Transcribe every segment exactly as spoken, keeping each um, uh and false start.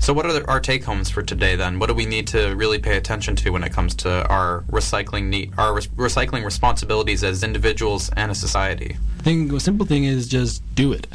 So what are the, our take-homes for today, then? What do we need to really pay attention to when it comes to our recycling need, our res- recycling responsibilities as individuals and a society? I think the simple thing is just do it.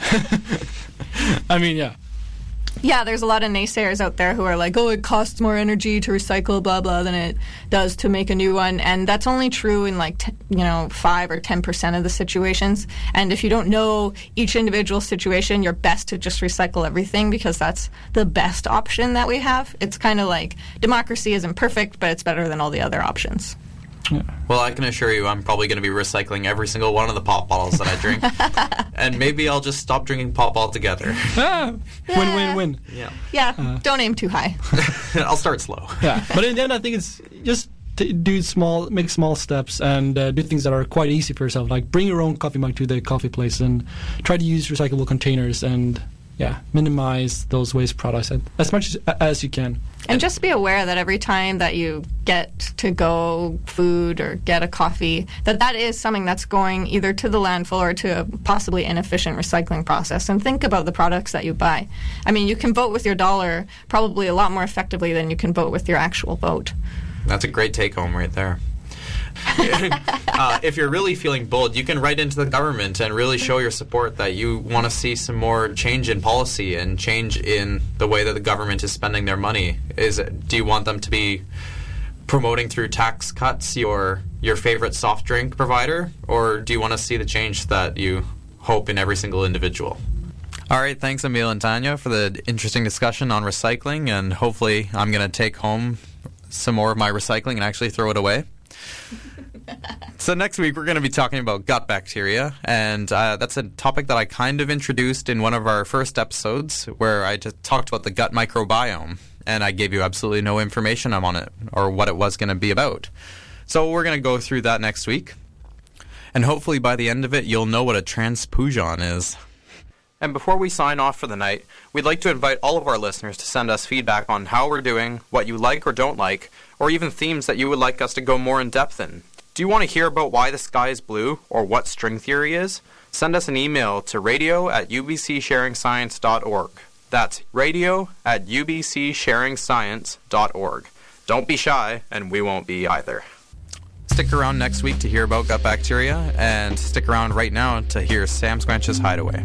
I mean, yeah. Yeah, there's a lot of naysayers out there who are like, oh, it costs more energy to recycle, blah, blah, than it does to make a new one. And that's only true in like, t- you know, five or ten percent of the situations. And if you don't know each individual situation, you're best to just recycle everything because that's the best option that we have. It's kind of like democracy isn't perfect, but it's better than all the other options. Yeah. Well, I can assure you I'm probably going to be recycling every single one of the pop bottles that I drink. And maybe I'll just stop drinking pop altogether. Ah, Yeah. win, win, win. Yeah. Yeah, Uh, don't aim too high. I'll start slow. Yeah, but in the end, I think it's just t- do small, make small steps, and uh, do things that are quite easy for yourself. Like bring your own coffee mug to the coffee place, and try to use recyclable containers, and yeah, minimize those waste products as, as much as, as you can. And just be aware that every time that you get to go food or get a coffee, that that is something that's going either to the landfill or to a possibly inefficient recycling process. And think about the products that you buy. I mean, you can vote with your dollar probably a lot more effectively than you can vote with your actual vote. That's a great take-home right there. uh, if you're really feeling bold, you can write into the government and really show your support that you want to see some more change in policy and change in the way that the government is spending their money. Is it, do you want them to be promoting through tax cuts your your favorite soft drink provider, or do you want to see the change that you hope in every single individual? All right, thanks Emil and Tanya for the interesting discussion on recycling, and hopefully I'm going to take home some more of my recycling and actually throw it away. So next week we're going to be talking about gut bacteria, and uh, that's a topic that I kind of introduced in one of our first episodes where I just talked about the gut microbiome, and I gave you absolutely no information on it or what it was going to be about. So we're going to go through that next week, and hopefully by the end of it you'll know what a transfusion is. And before we sign off for the night, we'd like to invite all of our listeners to send us feedback on how we're doing, what you like or don't like, or even themes that you would like us to go more in depth in. Do you want to hear about why the sky is blue or what string theory is? Send us an email to radio at u b c sharing science dot org. That's radio at u b c sharing science dot org. Don't be shy, and we won't be either. Stick around next week to hear about gut bacteria, and stick around right now to hear Sam Squanch's Hideaway.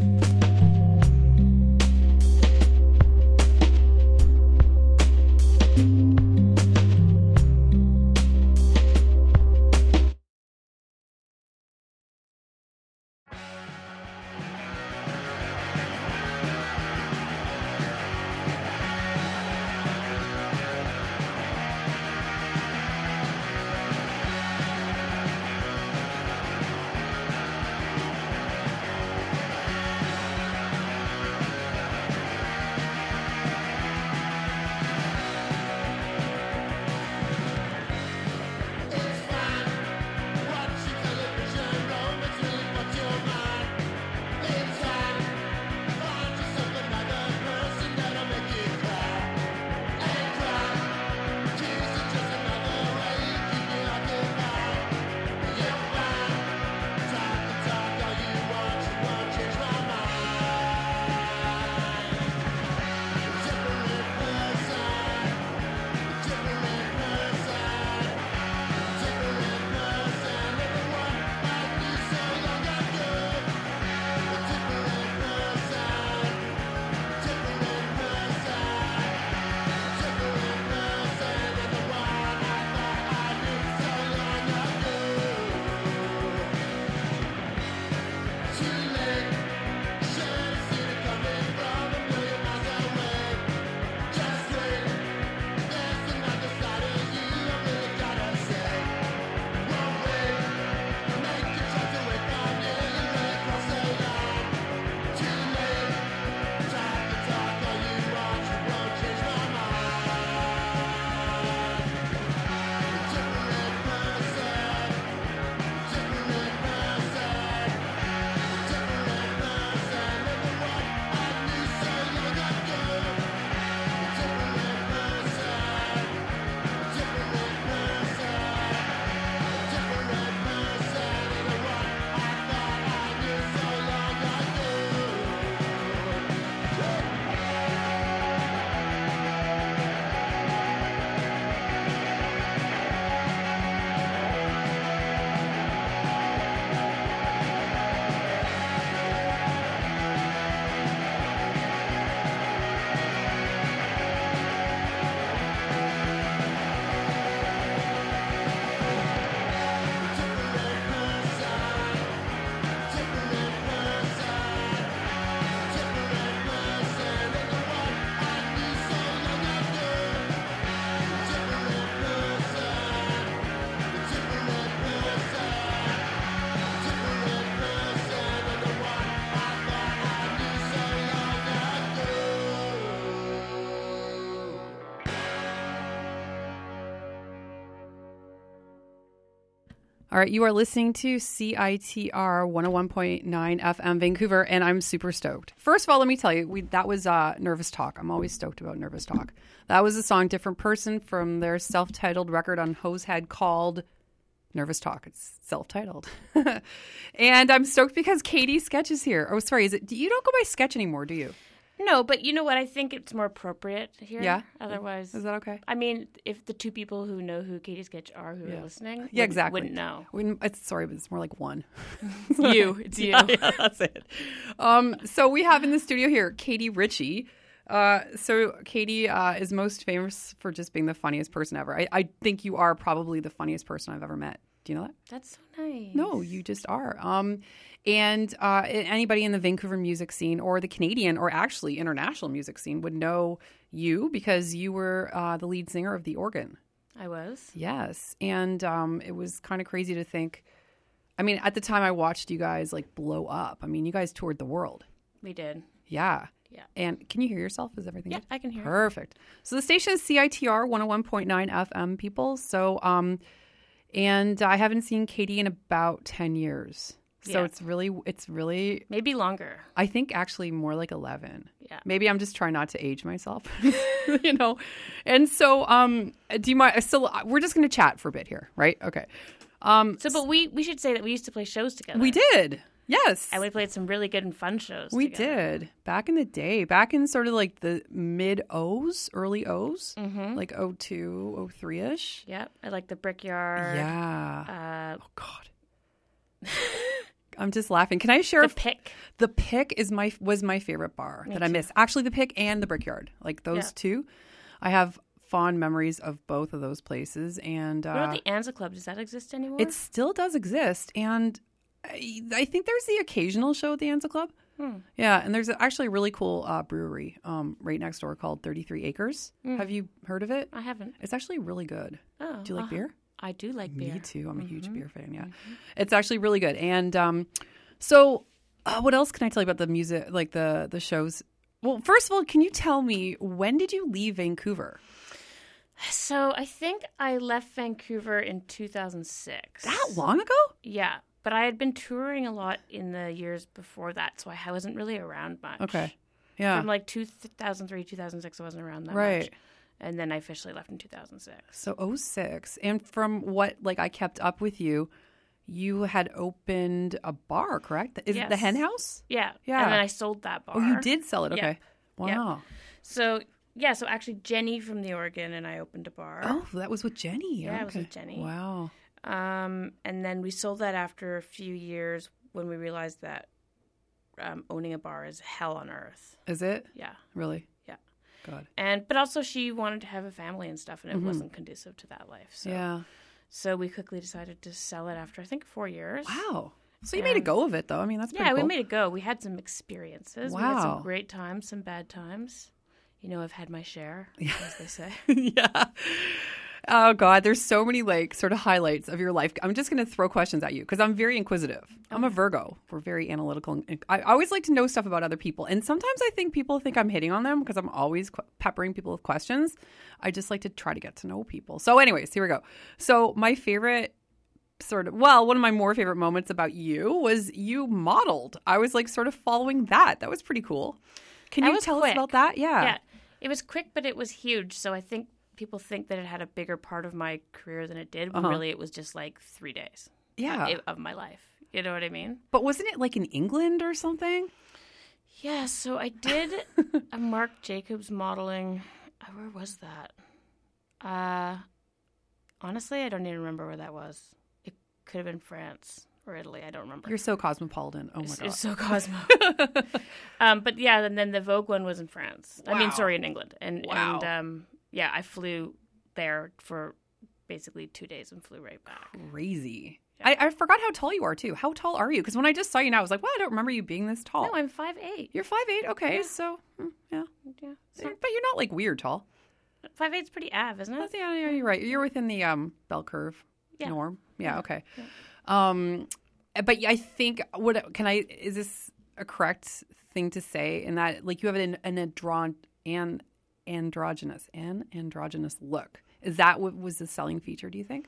All right, you are listening to C I T R one oh one point nine F M Vancouver, and I'm super stoked. First of all, let me tell you, we, that was uh, Nervous Talk. I'm always stoked about Nervous Talk. That was a song, Different Person, from their self-titled record on Hosehead called Nervous Talk. It's self-titled. And I'm stoked because Katie Sketch is here. Oh, sorry, is it? You don't go by Sketch anymore, do you? No, but you know what? I think it's more appropriate here. Yeah? Otherwise, Is that okay? I mean, if the two people who know who Katie Sketch are who Yeah. are listening, Yeah, wouldn't- exactly. wouldn't know. We, it's sorry, but it's more like one. You, it's you. Yeah, yeah, that's it. Um, so we have in the studio here Katie Ritchie. Uh, so Katie uh, is most famous for just being the funniest person ever. I, I think you are probably the funniest person I've ever met. Do you know that? That's so nice. No, you just are. Um, and uh, anybody in the Vancouver music scene or the Canadian or actually international music scene would know you because you were uh, the lead singer of The Organ. I was. Yes. And um, it was kind of crazy to think. I mean, at the time I watched you guys like blow up. I mean, you guys toured the world. We did. Yeah. Yeah. And can you hear yourself? Is everything Yeah, good? I can hear. Perfect. So the station is C I T R one oh one point nine F M, people. So, um, and I haven't seen Katie in about ten years. So Yeah. it's really, it's really, Maybe longer. I think actually more like eleven. Yeah. Maybe I'm just trying not to age myself, you know? And so, um, do you mind? So we're just going to chat for a bit here, right? Okay. Um, So, but we we should say that we used to play shows together. we did. Yes. And we played some really good and fun shows. We together. did back in the day, back in sort of like the mid O's, early O's, Mm-hmm. like oh two, oh three ish. Yep. I like the Brickyard. Yeah. Uh, Oh God. I'm just laughing. Can I share? the Pick. The Pick is my was my favorite bar Me that I too. miss. Actually, the Pick and the Brickyard, like those Yeah. two, I have fond memories of both of those places. And What uh, about the Anza Club? Does that exist anymore? it still does exist, and I, I think there's the occasional show at the Anza Club. Hmm. Yeah, and there's actually a really cool uh, brewery um, right next door called thirty-three Acres. Hmm. Have you heard of it? I haven't. It's actually really good. Oh, Do you like uh-huh. beer? I do like beer. Me too. I'm a huge Mhm. beer fan. Yeah, it's actually really good. And um, so, uh, what else can I tell you about the music, like the the shows? Well, first of all, can you tell me when did you leave Vancouver? So I think I left Vancouver in two thousand six. That long ago? Yeah, but I had been touring a lot in the years before that, so I wasn't really around much. Okay. Yeah. From like two thousand three, two thousand six, I wasn't around that Right. much. And then I officially left in two thousand six. So oh six, and from what like I kept up with you, you had opened a bar, correct? Is it the Yes. Hen House? Yeah. Yeah. And then I sold that bar. Oh, you did sell it. Yeah. Okay. Wow. So, yeah, so actually Jenny from The Organ and I opened a bar. Oh, that was with Jenny. Yeah, it was Okay. with Jenny. Wow. Um, and then we sold that after a few years when we realized that um, owning a bar is hell on earth. Is it Yeah. really? Yeah. God. And but also she wanted to have a family and stuff, and it wasn't conducive to that life. So, Yeah. so we quickly decided to sell it after I think four years. Wow. So you made a And- go of it, though. I mean, that's pretty Yeah, cool. we made it go. We had some experiences. We had Wow. some great times, some bad times. You know, I've had my share, as they say. yeah. Oh God, there's so many like sort of highlights of your life. I'm just going to throw questions at you because I'm very inquisitive. I'm a Virgo. We're very analytical. And I always like to know stuff about other people. And sometimes I think people think I'm hitting on them because I'm always qu- peppering people with questions. I just like to try to get to know people. So anyways, here we go. So my favorite sort of, well, one of my more favorite moments about you was you modeled. I was like sort of following that. That was pretty cool. Can That you was tell us quick. about that? Yeah. Yeah, it was quick, but it was huge. So I think people think that it had a bigger part of my career than it did, when Uh-huh. really it was just like three days Yeah. of- of my life. You know what I mean? But wasn't it like in England or something? Yeah, so I did a Marc Jacobs modeling. uh, Where was that? Uh, honestly, I don't even remember where that was. It could have been France or Italy. I don't remember. You're so cosmopolitan. Oh my It's, God. it's so Cosmo. um, but yeah, and then the Vogue one was in France. I mean, Wow. sorry, in England. And, Wow. and um, yeah, I flew there for basically two days and flew right back. Crazy. I, I forgot how tall you are too. How tall are you? Because when I just saw you now, I was like, well, I don't remember you being this tall. No, I'm five eight. You're five eight. Okay, Yeah. so hmm, yeah, Yeah, it's not- but you're not like weird tall. five eight's pretty av, isn't it? That's, yeah, yeah, you're right. You're within the um, bell curve Yeah. norm. Yeah. Okay. Um, but I think what can I is this a correct thing to say in that like you have an an andron an androgynous an androgynous look. Is that what was the selling feature? Do you think?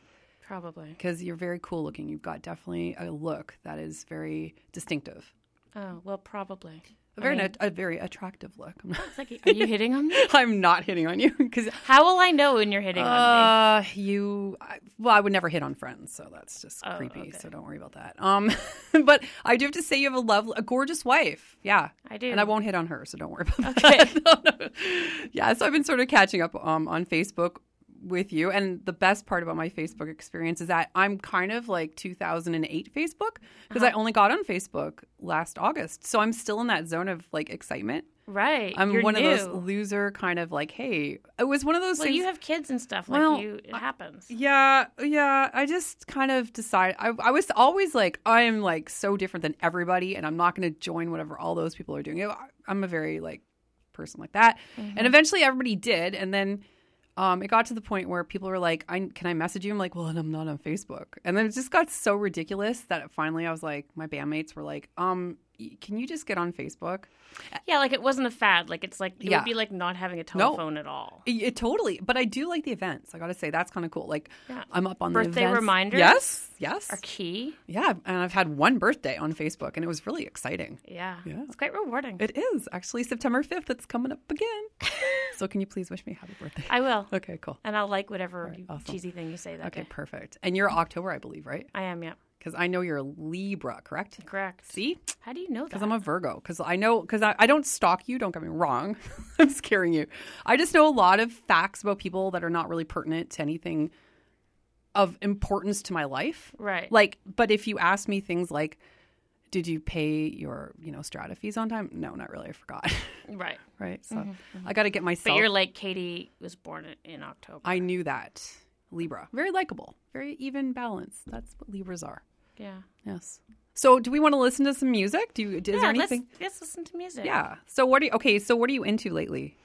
Probably. Because you're very cool looking. You've got definitely a look that is very distinctive. Oh, well, probably. A very, I mean, a, a very attractive look. it's like, are you hitting on me? I'm not hitting on you because How will I know when you're hitting on uh, you. I, well, I would never hit on friends, so that's just Oh, creepy. okay. So don't worry about that. Um, but I do have to say you have a lovely, a gorgeous wife. Yeah, I do. and I won't hit on her, so don't worry about Okay. that. No, no. Yeah, so I've been sort of catching up um on Facebook with you, and the best part about my Facebook experience is that I'm kind of like two thousand eight Facebook because Uh-huh. I only got on Facebook last August, so I'm still in that zone of like excitement. Right. I'm you're one new. of those loser kind of like, hey, it was one of those Well, things. you have kids and stuff. Like Well, you, it happens. Yeah, yeah. I just kind of decided. I, I was always like, I am like so different than everybody, and I'm not going to join whatever all those people are doing. I- I'm a very like person like that, Mm-hmm. and eventually everybody did, and then. Um, it got to the point where people were like, I, can I message you? I'm like, well, I'm not on Facebook. And then it just got so ridiculous that finally I was like, my bandmates were like, um, y- can you just get on Facebook? Yeah, like it wasn't a fad. Like it's like it Yeah. would be like not having a telephone at all. It, it totally. But I do like the events. I got to say, that's kind of cool. Like, Yeah. I'm up on Birthday the events. reminders Yes, yes. Are key. Yeah, and I've had one birthday on Facebook, and it was really exciting. Yeah. Yeah. It's quite rewarding. It is actually September fifth. It's coming up again. So can you please wish me a happy birthday? I will. Okay, cool. And I'll like whatever right, you- awesome. cheesy thing you say that Okay, day. perfect. And you're October, I believe, right? I am, yeah. Because I know you're a Libra, correct? Correct. See? How do you know that? Because I'm a Virgo. Because I know, because I, I don't stalk you, don't get me wrong. I'm scaring you. I just know a lot of facts about people that are not really pertinent to anything of importance to my life. Right. Like, but if you ask me things like, did you pay your, you know, strata fees on time? No, not really. I forgot. Right. Right. So I got to get myself. But you're like Katie was born in- in October. I knew that. Libra. Very likable. Very even balance. That's what Libras are. yeah. Yes. So do we want to listen to some music? Do you, is yeah, there anything? Let's, let's listen to music. Yeah. So what are you, okay, so what are you into lately?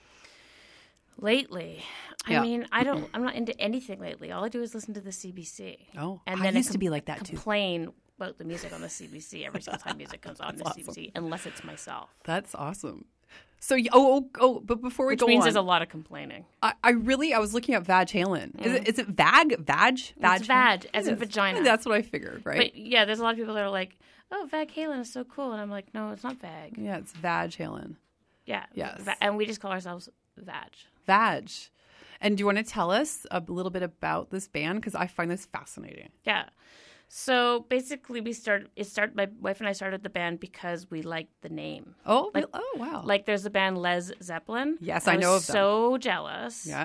Lately, I Yeah. mean, I don't. I'm not into anything lately. All I do is listen to the C B C. Oh, and I then used to com- be like that too. Complain about the music on the C B C every single time music comes on the awesome. C B C, unless it's myself. That's awesome. So, y- oh, oh, oh, but before we Which go means on, there's a lot of complaining. I, I really, I was looking at Vag Halen. Is it, is it Vag? Vag? Vag? It's vag, as It in is. vagina. That's what I figured, right? But yeah, there's a lot of people that are like, "Oh, Vag Halen is so cool," and I'm like, "No, it's not Vag." yeah, it's Vag Halen. Yeah. Yes. Va- and we just call ourselves Vag. Vag. And do you want to tell us a little bit about this band? Because I find this fascinating. Yeah. So basically, we started. It started. My wife and I started the band because we liked the name. Oh, Like- oh wow. Like, there's the band Les Zeppelin. Yes, I was know of them. So jealous. yeah.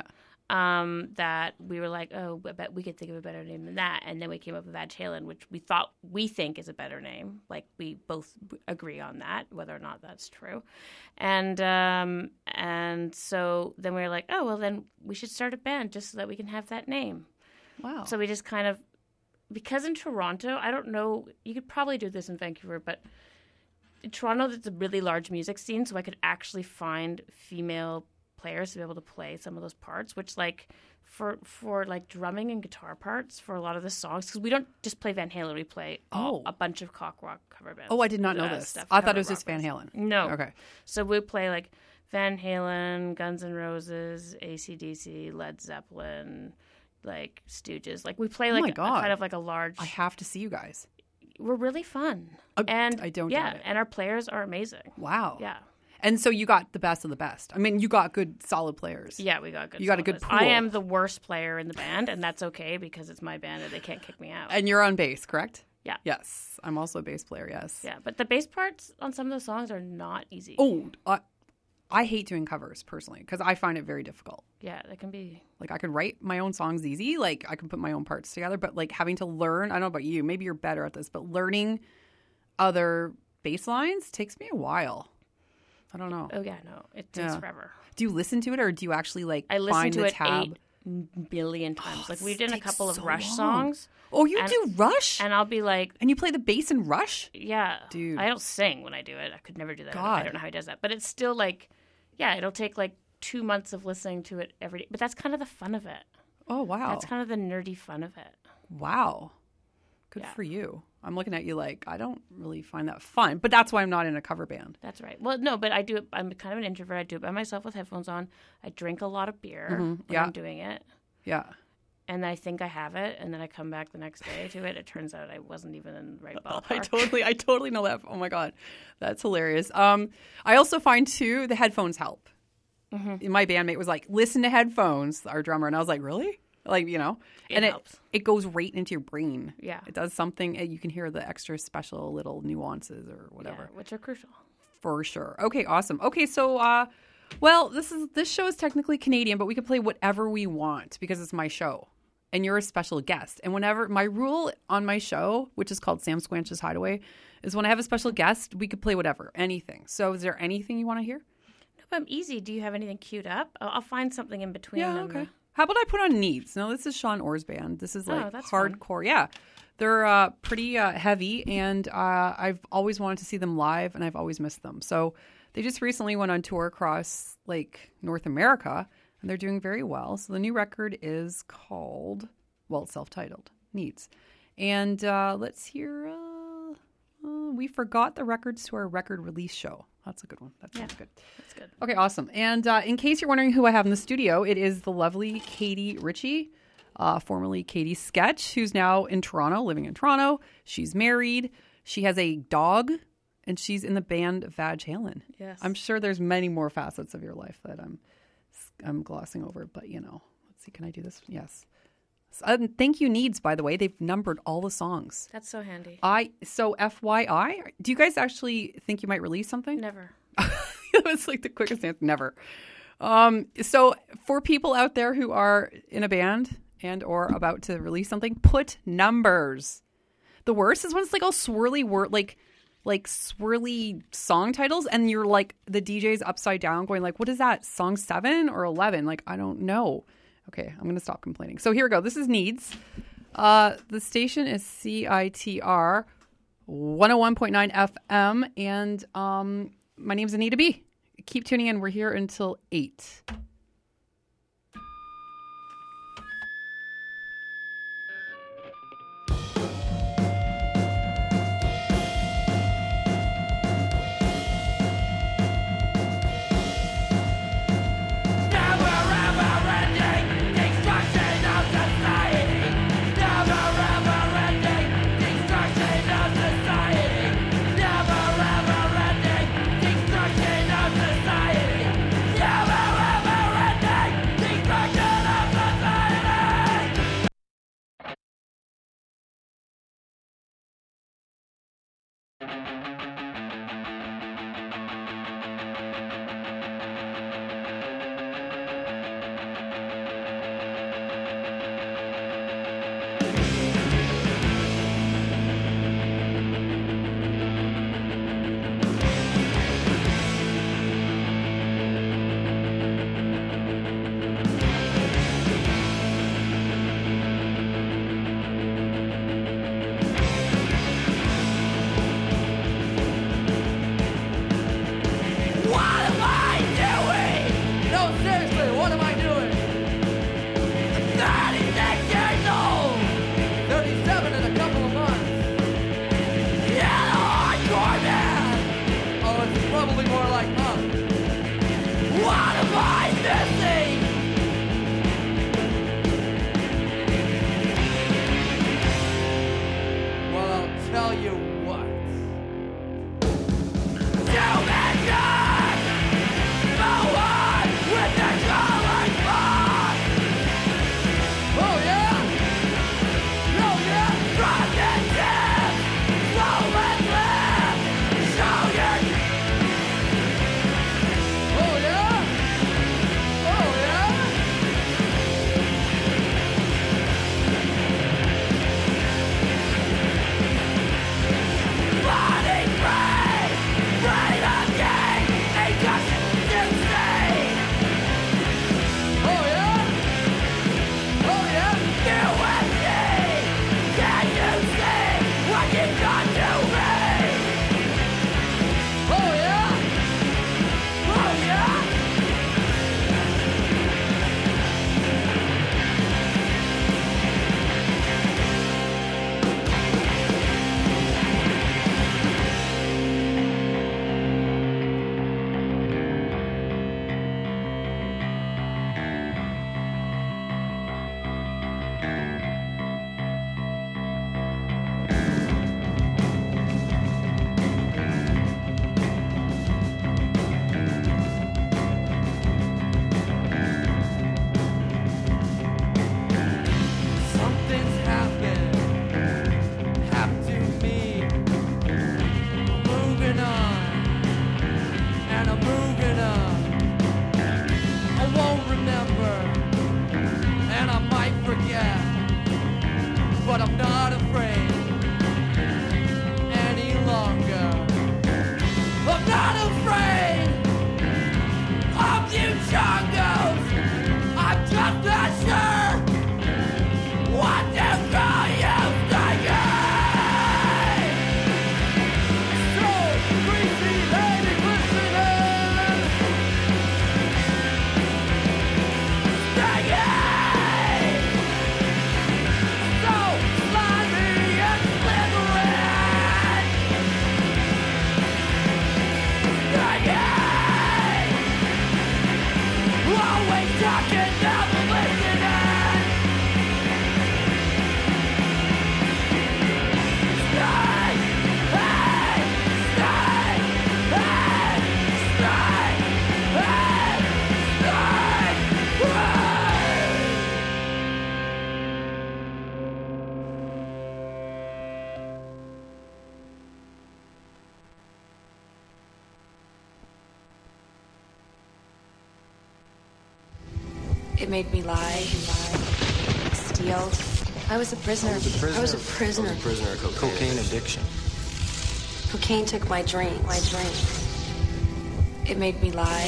Um, that we were like, oh, I bet we could think of a better name than that, and then we came up with Vag Halen, which we thought we think is a better name. Like, we both agree on that, whether or not that's true. And um, and so then we were like, oh, well, then we should start a band just so that we can have that name. Wow. So we just kind of, because in Toronto, I don't know, you could probably do this in Vancouver, but in Toronto, there's a really large music scene, so I could actually find female players to be able to play some of those parts, which like for for like drumming and guitar parts for a lot of the songs, because we don't just play Van Halen, we play all- Oh. a bunch of cock rock cover bands. oh, I did not know uh, this. stuff, I thought cover it was rock just Van bands. Halen. No. Okay. So we play like Van Halen, Guns N' Roses, A C D C, Led Zeppelin, like Stooges. Like we play Oh like my a, God. kind of like a large. I have to see you guys. We're really fun, Uh, and I don't Yeah, doubt it. and our players are amazing. Wow. Yeah, And so you got the best of the best. I mean, you got good, solid players. yeah, we got good. You got a good solos. I pool. am the worst player in the band, and that's okay because it's my band and they can't kick me out. And you're on bass, correct? Yeah. Yes. I'm also a bass player, yes. Yeah, but the bass parts on some of those songs are not easy. Oh, I, I hate doing covers personally because I find it very difficult. Yeah, they can be. Like I could write my own songs easy, like I can put my own parts together, but like having to learn, I don't know about you, maybe you're better at this, but learning other bass lines takes me a while. I don't know. Oh yeah, no, it takes Yeah. forever. Do you listen to it or do you actually like I listen find to the it tab? eight billion times. Like we've this done a takes couple of so Rush long. songs, Oh, you and- do Rush? And, and I'll be like, you play the bass in Rush? yeah, Dude. I don't sing when I do it. I could never do that. I God. don't know how he does that. But it's still like, yeah, it'll take like two months of listening to it every day. But that's kind of the fun of it. Oh, wow. That's kind of the nerdy fun of it. Wow. Good Yeah. for you. I'm looking at you like, I don't really find that fun, but that's why I'm not in a cover band. That's right. Well, no, but I do it. I'm kind of an introvert. I do it by myself with headphones on. I drink a lot of beer when Mm-hmm. Yeah. I'm doing it. Yeah. and I think I have it, and then I come back the next day to it. It turns out I wasn't even in the right ballpark. I totally, I totally know that. Oh my god, that's hilarious. Um, I also find too the headphones help. Mm-hmm. My bandmate was like, "Listen to headphones," our drummer, and I was like, "Really?" Like, you know, It and helps. it it goes right into your brain. Yeah. it does something. You can hear the extra special little nuances or whatever. Yeah, which are crucial. For sure. Okay, awesome. Okay, so uh well, this is this show is technically Canadian, but we can play whatever we want because it's my show. And you're a special guest. And whenever my rule on my show, which is called Sam Squanch's Hideaway, is when I have a special guest, we could play whatever, anything. So is there anything you want to hear? No, but I'm easy. Do you have anything queued up? I'll, I'll find something in between. Yeah, and, okay. How about I put on Needs? No, this is Sean Orr's band. This is like Oh, that's fun. hardcore. Yeah. They're uh, pretty uh, heavy, and uh, I've always wanted to see them live, and I've always missed them. So they just recently went on tour across like North America, and they're doing very well. So the new record is called, well, it's self-titled, Needs. And uh, let's hear, uh, uh, we forgot the records to our record release show. That's a good one. That sounds Yeah. good. That's good. Okay, awesome. And uh, in case you're wondering who I have in the studio, it is the lovely Katie Ritchie, uh, formerly Katie Sketch, who's now in Toronto, living in Toronto. She's married. She has a dog, and she's in the band Vag Halen. Yes. I'm sure there's many more facets of your life that I'm I'm glossing over, but you know, let's see. Can I do this? Yes. So, um, thank you, Needs. By the way, they've numbered all the songs. That's so handy. I so F Y I. Do you guys actually think you might release something? Never. It was like the quickest answer. Never. Um, so for people out there who are in a band and or about to release something, put numbers. The worst is when it's like all swirly word, like like swirly song titles, and you're like the D J's upside down, going like, "What is that? Song seven or eleven? Like I don't know." Okay, I'm gonna stop complaining. So here we go. This is Needs. Uh, the station is C I T R one oh one point nine F M, and um, my name's Anita B. Keep tuning in. We're here until eight. Never ever but I'm not afraid any longer. I'm not afraid of new jungles. I'm just not sure what to call you tonight. So greasy lady glistening, stinging, so slimy and slithering, stinging, always talking, never listening. It made me lie, steal. I was a prisoner. I was a prisoner. I was a prisoner. I was a prisoner of cocaine, cocaine addiction. Cocaine took my dreams. My dreams. It made me lie,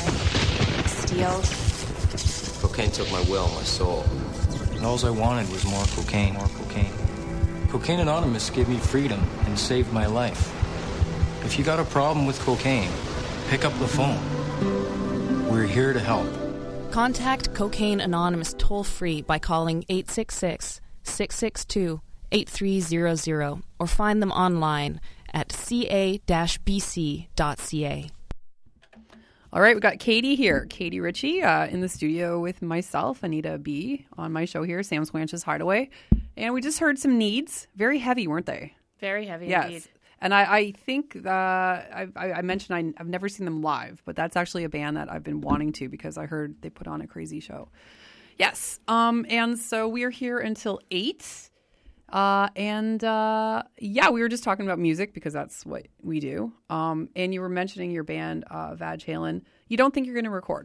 steal. Cocaine took my will, my soul. And all I wanted was more cocaine, more cocaine. Cocaine Anonymous gave me freedom and saved my life. If you got a problem with cocaine, pick up the phone. We're here to help. Contact Cocaine Anonymous toll-free by calling eight six six, six six two, eight three zero zero or find them online at c a dash b c dot c a. All right, we got Katie here. Katie Ritchie uh, in the studio with myself, Anita B, on my show here, Sam Squanch's Hideaway. And we just heard some Needs. Very heavy, weren't they? Very heavy Yes. indeed. And I, I think uh, I, I mentioned I, I've never seen them live, but that's actually a band that I've been wanting to because I heard they put on a crazy show. Yes. Um, and so we are here until eight. Uh, and uh, yeah, we were just talking about music because that's what we do. Um, and you were mentioning your band, uh, Vag Halen. You don't think you're going to record?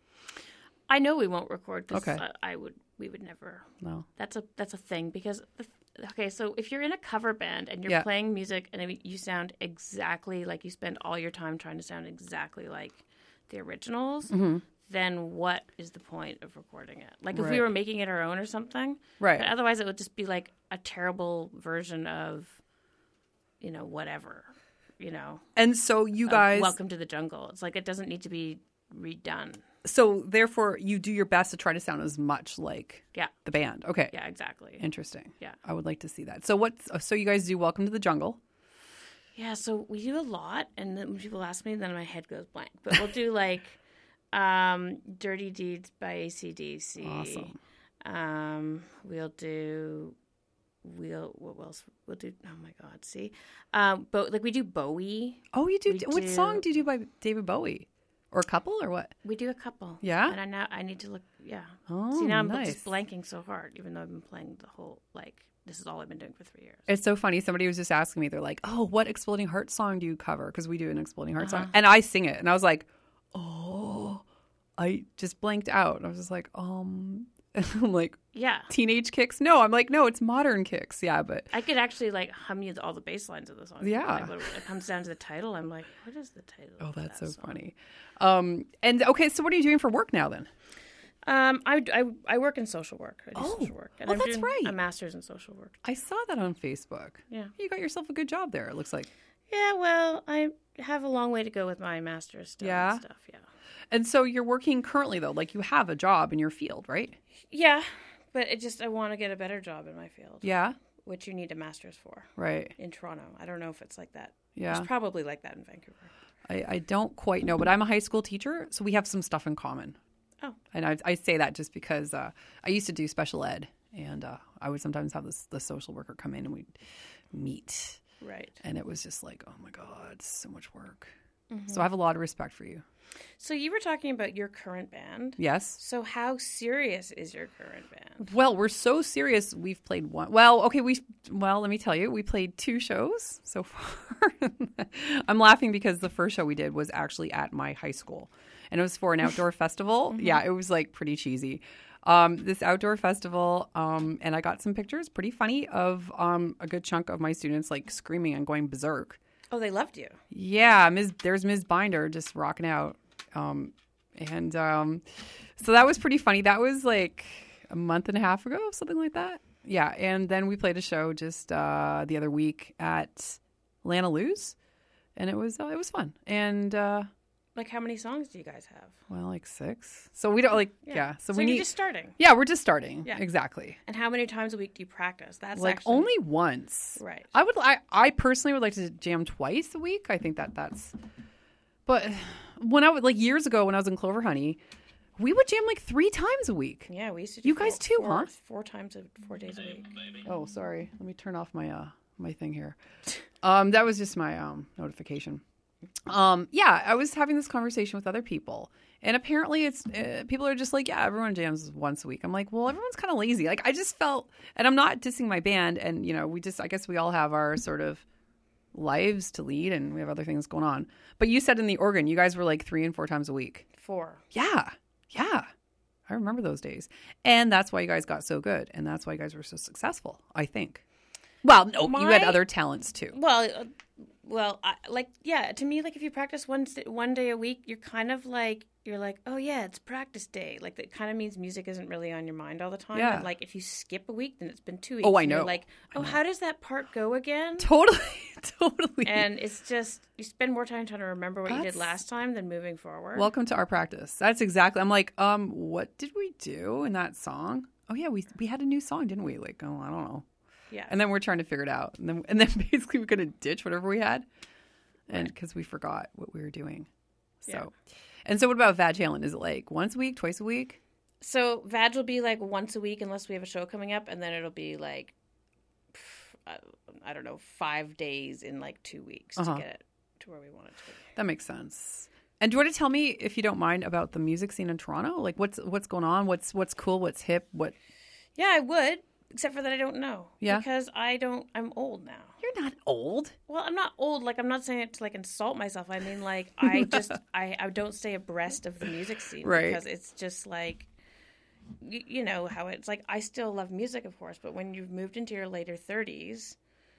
I know we won't record because Okay. I, I would. We would never. No. That's a that's a thing because the, okay, so if you're in a cover band and you're Yeah. playing music and you sound exactly like you spend all your time trying to sound exactly like the originals, Mm-hmm. then what is the point of recording it? Like if Right. we were making it our own or something, Right. But otherwise, it would just be like a terrible version of, you know, whatever, you know. And so you of guys, Welcome to the Jungle. It's like it doesn't need to be redone. so therefore you do your best to try to sound as much like Yeah. the band. Okay. Yeah, exactly. Interesting. Yeah. I would like to see that. So what's, so you guys do Welcome to the Jungle. Yeah, so we do a lot, and then when people ask me, then my head goes blank. But we'll do like um, "Dirty Deeds" by A C D C. Awesome. Um, we'll do. We'll what else? We'll do. Oh my God! See, um, but like we do Bowie. Oh, you do. We What do- song do you do by David Bowie? Or a couple or what? We do a couple. Yeah? and I now I need to look. Yeah. Oh, See, now I'm nice. just blanking so hard, even though I've been playing the whole like. This is all I've been doing for three years. It's so funny. Somebody was just asking me, they're like, oh, what Exploding Heart song do you cover? Because we do an Exploding Heart Uh-huh. song. And I sing it. And I was like, oh, I just blanked out. I was just like, um, I'm like, Yeah. teenage kicks? No, I'm like, no, it's modern kicks. Yeah, but I could actually like hum you all the bass lines of the song. Yeah. Like, when it comes down to the title, I'm like, what is the title? oh, of that's that so song? funny. Um, and okay, so what are you doing for work now then? Um, I, I, I work in social work. I do Oh. social work. And Oh, I'm that's doing right. a master's in social work. I saw that on Facebook. Yeah. You got yourself a good job there, it looks like. Yeah, well, I have a long way to go with my master's still Yeah? and stuff. Yeah. And so you're working currently, though. Like you have a job in your field, right? Yeah, but it just I want to get a better job in my field. Yeah. Which you need a master's for Right. in Toronto. I don't know if it's like that. Yeah. It's probably like that in Vancouver. I, I don't quite know, but I'm a high school teacher, so we have some stuff in common. Oh. And I, I say that just because uh, I used to do special ed, and uh, I would sometimes have this the social worker come in and we'd meet, Right. and it was just like, oh my God, so much work. So I have a lot of respect for you. So you were talking about your current band. Yes. So how serious is your current band? Well, we're so serious. We've played one. Well, okay. We well, let me tell you, we played two shows so far. I'm laughing because the first show we did was actually at my high school, and it was for an outdoor festival. Yeah, it was like pretty cheesy. Um, this outdoor festival, um, and I got some pictures, pretty funny, of um, a good chunk of my students like screaming and going berserk. Oh, they loved you. Yeah, Miz There's Miz Binder just rocking out, um, and um, so that was pretty funny. That was like a month and a half ago, something like that. Yeah, and then we played a show just uh, the other week at Lana Lou's, and it was uh, it was fun. And uh, Like, how many songs do you guys have? well, like six. So we don't like yeah. Yeah. so, So we you're need just starting. Yeah, we're just starting. Yeah. Exactly. And how many times a week do you practice? That's Like actually only once. Right. I would. I, I personally would like to jam twice a week. I think that that's. But when I was like years ago when I was in Clover Honey, we would jam like three times a week. Yeah, we used to. Do You four, guys too, four, huh? Four times, a, four days a week. Oh, sorry. Let me turn off my uh my thing here. Um, that was just my um notification. Um, yeah, I was having this conversation with other people, and apparently, it's uh, people are just like, yeah, everyone jams once a week. I'm like, well, everyone's kind of lazy. Like, I just felt, and I'm not dissing my band, and you know, we just, I guess, we all have our sort of lives to lead, and we have other things going on. But you said in the organ, you guys were like three and four times a week. Four. Yeah, yeah. I remember those days. And that's why you guys got so good. And that's why you guys were so successful, I think. Well, no, you had My- other talents too. Well, uh, well, I, like yeah. To me, like if you practice one st- one day a week, you're kind of like you're like, oh yeah, it's practice day. Like that kind of means music isn't really on your mind all the time. Yeah. And, like if you skip a week, then it's been two weeks. Oh, I and you're know. like, oh, how does that part go again? Totally, totally. And it's just you spend more time trying to remember what you That's- did last time than moving forward. Welcome to our practice. That's exactly. I'm like, um, what did we do in that song? Oh yeah, we we had a new song, didn't we? Like, oh, I don't know. Yeah. And then we're trying to figure it out, and then and then basically we're gonna ditch whatever we had, and because we forgot what we were doing. So, Yeah. and so what about Vag Halen? Is it like once a week, twice a week? So Vag will be like once a week unless we have a show coming up, and then it'll be like pff, I, I don't know, five days in like two weeks Uh-huh. to get it to where we want it to be. That makes sense. And do you want to tell me, if you don't mind, about the music scene in Toronto? Like, what's what's going on? What's what's cool? What's hip? What? Yeah, I would, except for that I don't know. Yeah? Because I don't. I'm old now. You're not old. Well, I'm not old. Like I'm not saying it to like insult myself. I mean, like I just I, I don't stay abreast of the music scene Right. because it's just like. You, you know how it's like. I still love music, of course, but when you've moved into your later thirties,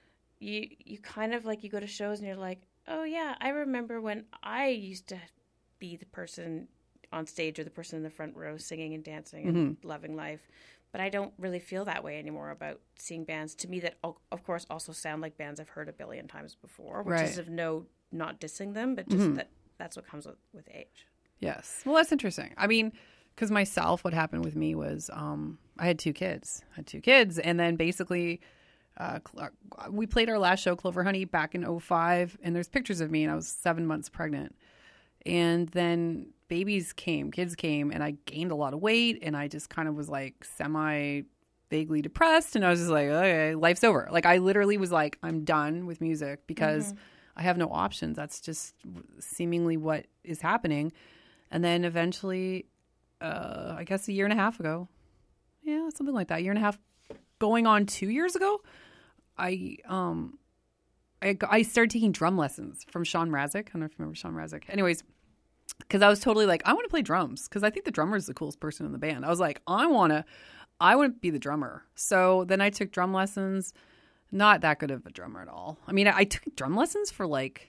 you you kind of like you go to shows and you're like, oh yeah, I remember when I used to be the person on stage or the person in the front row singing and dancing and Mm-hmm. loving life. But I don't really feel that way anymore about seeing bands, to me, that, o- of course, also sound like bands I've heard a billion times before, which Right. is of no, not dissing them, but just that that's what comes with, with age. Yes. Well, that's interesting. I mean, because myself, what happened with me was um, I had two kids. I had two kids, and then basically uh, cl- uh, we played our last show, Clover Honey, back in oh five, and there's pictures of me, and I was seven months pregnant. And then babies came, kids came, and I gained a lot of weight, and I just kind of was like semi vaguely depressed, and I was just like, okay, life's over. Like I literally was like, I'm done with music because I have no options. That's just seemingly what is happening. And then eventually, uh, I guess a year and a half ago, yeah, something like that, a year and a half, going on two years ago, I um, I, I started taking drum lessons from Sean Mrazek. I don't know if you remember Sean Mrazek. Anyways, because I was totally like, I want to play drums because I think the drummer is the coolest person in the band. I was like, I want to, I want to be the drummer. So then I took drum lessons. Not that good of a drummer at all. I mean, I, I took drum lessons for like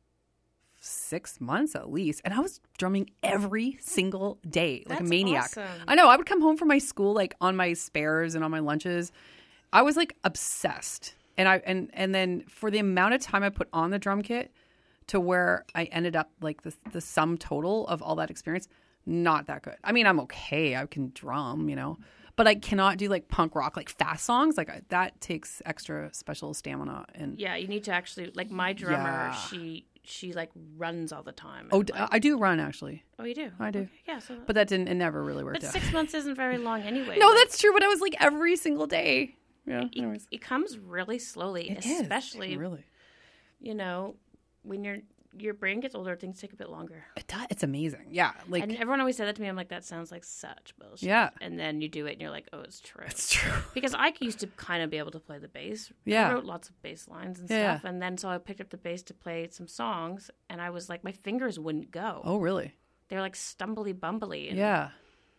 six months at least, and I was drumming every single day like That's a maniac. awesome. I know. I would come home from my school like on my spares and on my lunches. I was like obsessed, and I and and then for the amount of time I put on the drum kit to where I ended up like the the sum total of all that experience, not that good. I mean, I'm okay. I can drum, you know. But I cannot do like punk rock, like fast songs. Like I, that takes extra special stamina. And Yeah, you need to actually, like my drummer, Yeah. she she like runs all the time. oh, and, d- like- I do run actually, oh, you do? I do. Okay, yeah, so but that didn't. It never really worked but out. six months isn't very long anyway. no, Like, that's true. But I was like every single day. Yeah. it, Anyways, it comes really slowly, It is, especially really. you know when your your brain gets older, things take a bit longer. It does. It's amazing. Yeah. Like And everyone always said that to me. I'm like, that sounds like such bullshit. Yeah. And then you do it, and you're like, oh, it's true. it's true. Because I used to kind of be able to play the bass. Yeah. I wrote lots of bass lines and Yeah. stuff. And then so I picked up the bass to play some songs, and I was like, my fingers wouldn't go. Oh, really? They're like stumbly bumbly. And Yeah.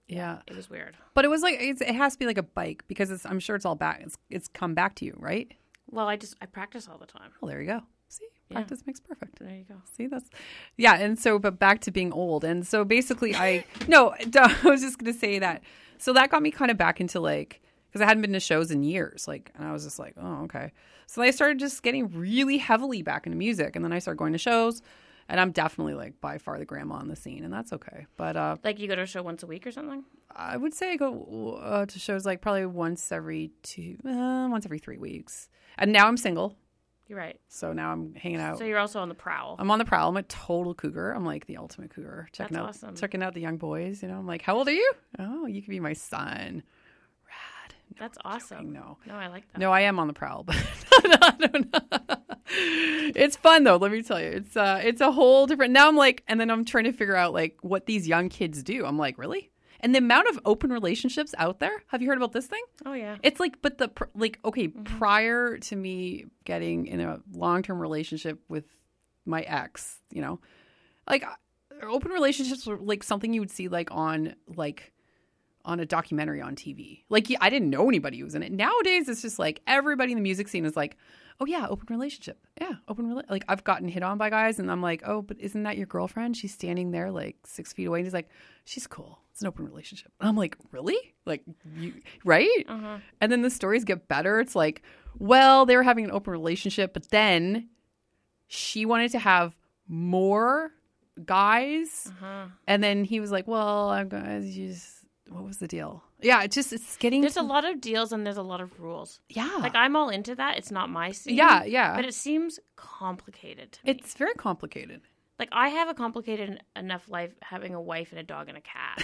Yeah. It was weird. But it was like, it's, it has to be like a bike because it's, I'm sure it's all back. It's, it's come back to you, right? Well, I just I practice all the time. Well, there you go. See, Yeah. practice makes perfect. There you go. See, that's, yeah. And so, but back to being old. And so basically I, no, I was just going to say that. So that got me kind of back into like, because I hadn't been to shows in years. Like, and I was just like, oh, okay. So I started just getting really heavily back into music. And then I started going to shows. And I'm definitely like by far the grandma on the scene. And that's okay. But uh, Like you go to a show once a week or something? I would say I go uh, to shows like probably once every two, uh, once every three weeks. And now I'm single. You're right. So now I'm hanging out. So you're also on the prowl. I'm on the prowl. I'm a total cougar. I'm like the ultimate cougar. Checking That's out, awesome. checking out the young boys. You know, I'm like, how old are you? Oh, you could be my son. Rad. No, That's I'm awesome. joking. No, No, I like that. no, I am on the prowl, but I don't know. It's fun though. Let me tell you, it's uh, it's a whole different. Now I'm like, and then I'm trying to figure out like what these young kids do. I'm like, really? And the amount of open relationships out there. Have you heard about this thing? Oh, yeah. It's like, but the pr- like, okay, Mm-hmm. prior to me getting in a long term relationship with my ex, you know, like uh, open relationships were like something you would see like on like on a documentary on T V. Like, yeah, I didn't know anybody who was in it. Nowadays, it's just like everybody in the music scene is like, oh yeah, open relationship. Yeah, open rela-. Like I've gotten hit on by guys, and I'm like, oh, but isn't that your girlfriend? She's standing there like six feet away, and he's like, she's cool. It's an open relationship. And I'm like, really? Like, you right? Uh-huh. And then the stories get better. It's like, well, they were having an open relationship, but then she wanted to have more guys, Uh-huh. and then he was like, well, I'm gonna just. What was the deal? Yeah, it just it's getting. There's a lot of deals and there's a lot of rules. Yeah, Like I'm all into that. It's not my scene. Yeah, yeah. But it seems complicated to me. It's very complicated. Like I have a complicated enough life having a wife and a dog and a cat.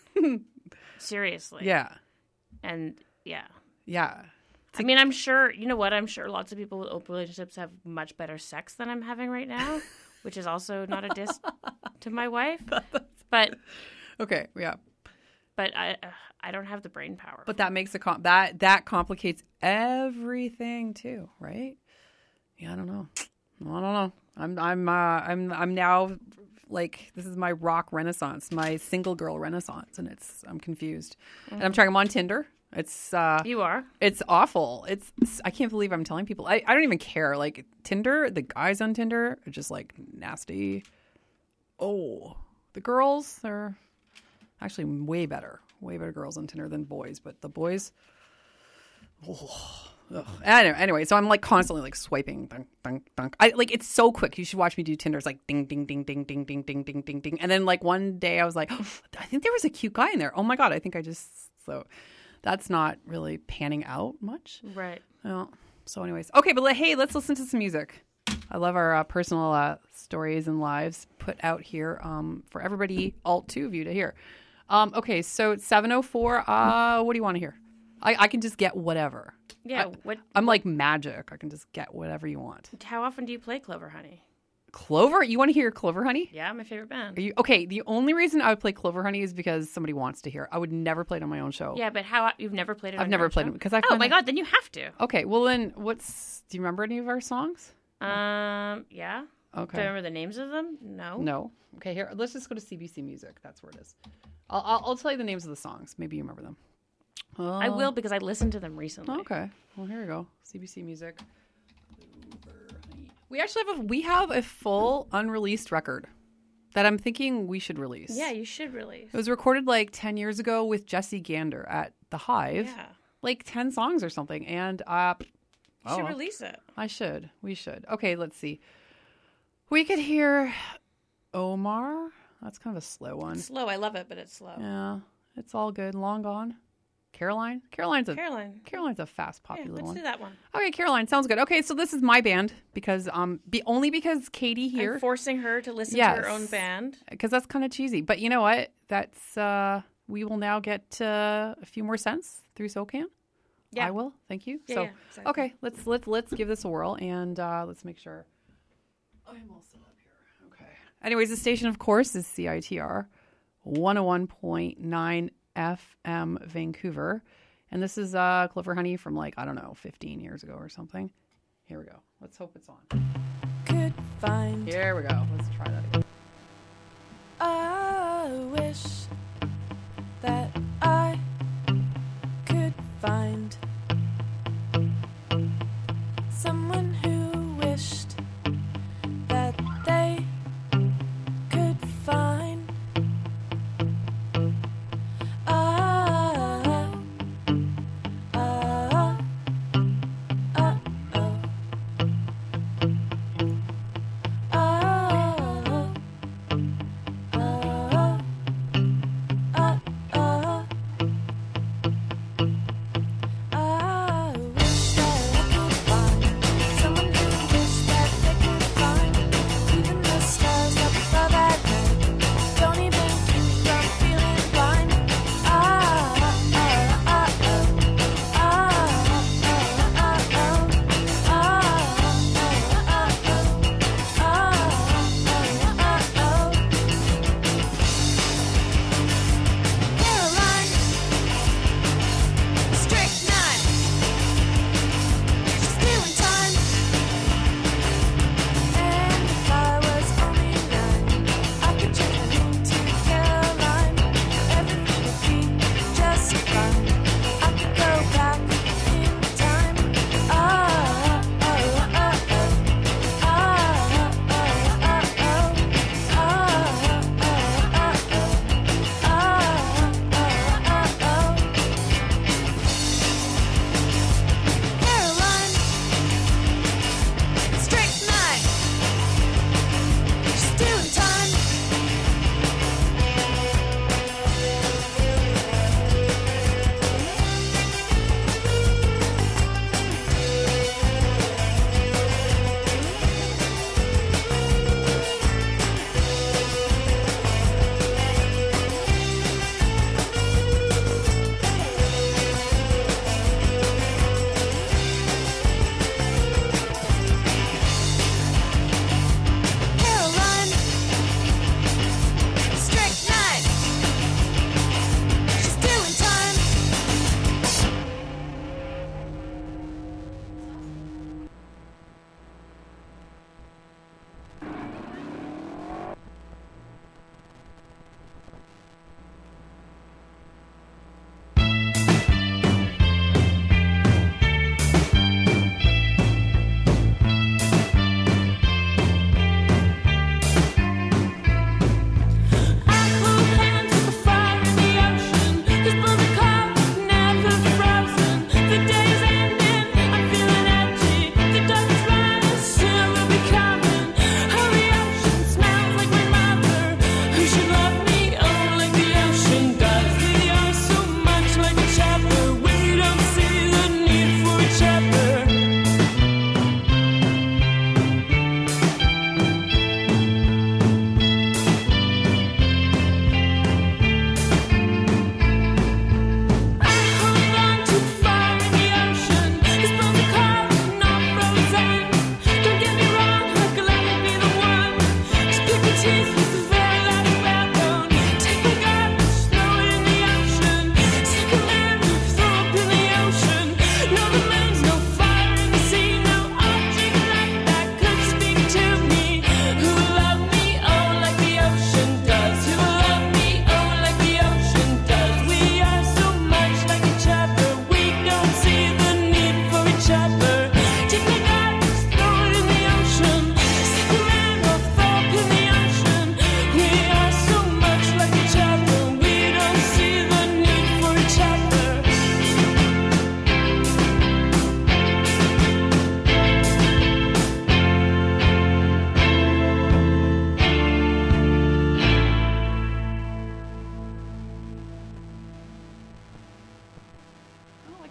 Seriously. Yeah, And yeah. yeah. I mean, I'm sure, you know what? I'm sure lots of people with open relationships have much better sex than I'm having right now, which is also not a diss to my wife. But Okay, yeah. but I uh, I don't have the brain power. But that makes it com- that that complicates everything too, right? Yeah, I don't know. I don't know. I'm I'm uh, I'm I'm now like this is my rock renaissance, my single girl renaissance, and it's I'm confused. Mm-hmm. And I'm trying. I'm on Tinder. It's uh, You are. It's awful. It's, it's I can't believe I'm telling people. I, I don't even care. Like Tinder, the guys on Tinder are just like nasty. Oh, the girls they're actually way better, way better girls on Tinder than boys. But the boys, oh, ugh. Anyway, anyway, so I'm like constantly like swiping, dunk, dunk, dunk. I like it's so quick. You should watch me do Tinder. It's like ding, ding, ding, ding, ding, ding, ding, ding, ding, ding. And then like one day I was like, oh, I think there was a cute guy in there. Oh my god, I think I just so. That's not really panning out much. Right. Well, so anyways. Okay, but like, hey, let's listen to some music. I love our uh, personal uh, stories and lives put out here um, for everybody, all two of you to hear. Um, okay, so it's seven oh four. Uh, what do you want to hear? I, I can just get whatever. Yeah. I, what? I'm like magic. I can just get whatever you want. How often do you play Clover Honey? Clover? You want to hear Clover Honey? Yeah, my favorite band. Are you okay? The only reason I would play Clover Honey is because somebody wants to hear. I would never play it on my own show. Yeah, but how you've never played it? I've on never your own played show? it because I. Oh find my it- god, then you have to. Okay, well then, what's? Do you remember any of our songs? Um. Yeah. Okay. Do I remember the names of them? No. No. Okay, here. Let's just go to C B C Music. That's where it is. I'll, I'll, I'll tell you the names of the songs. Maybe you remember them. I will because I listened to them recently. Okay. Well, here we go. C B C Music. We actually have a we have a full unreleased record that I'm thinking we should release. Yeah, you should release. It was recorded like ten years ago with Jesse Gander at the Hive. Yeah. Like ten songs or something. And uh, You oh, should release it. I should. We should. Okay, let's see. We could hear Omar. That's kind of a slow one. It's slow. I love it, but it's slow. Yeah, it's all good. Long Gone. Caroline. Caroline's a Caroline. Caroline's a fast, Yeah, popular let's one. do that one. Okay, Caroline sounds good. Okay, so this is my band because um, be only because Katie here I'm forcing her to listen Yes. to her own band. because that's kind of cheesy. But you know what? That's uh, we will now get uh, a few more cents through SoCan. Yeah. I will. Thank you. Yeah, so yeah, exactly. okay, let's let's let's give this a whirl and uh, let's make sure. I'm also up here. Okay. Anyways, the station, of course, is C I T R one oh one point nine F M Vancouver. And this is uh, Clover Honey from like, I don't know, fifteen years ago or something. Here we go. Let's hope it's on. Could find. Here we go. Let's try that again. I wish that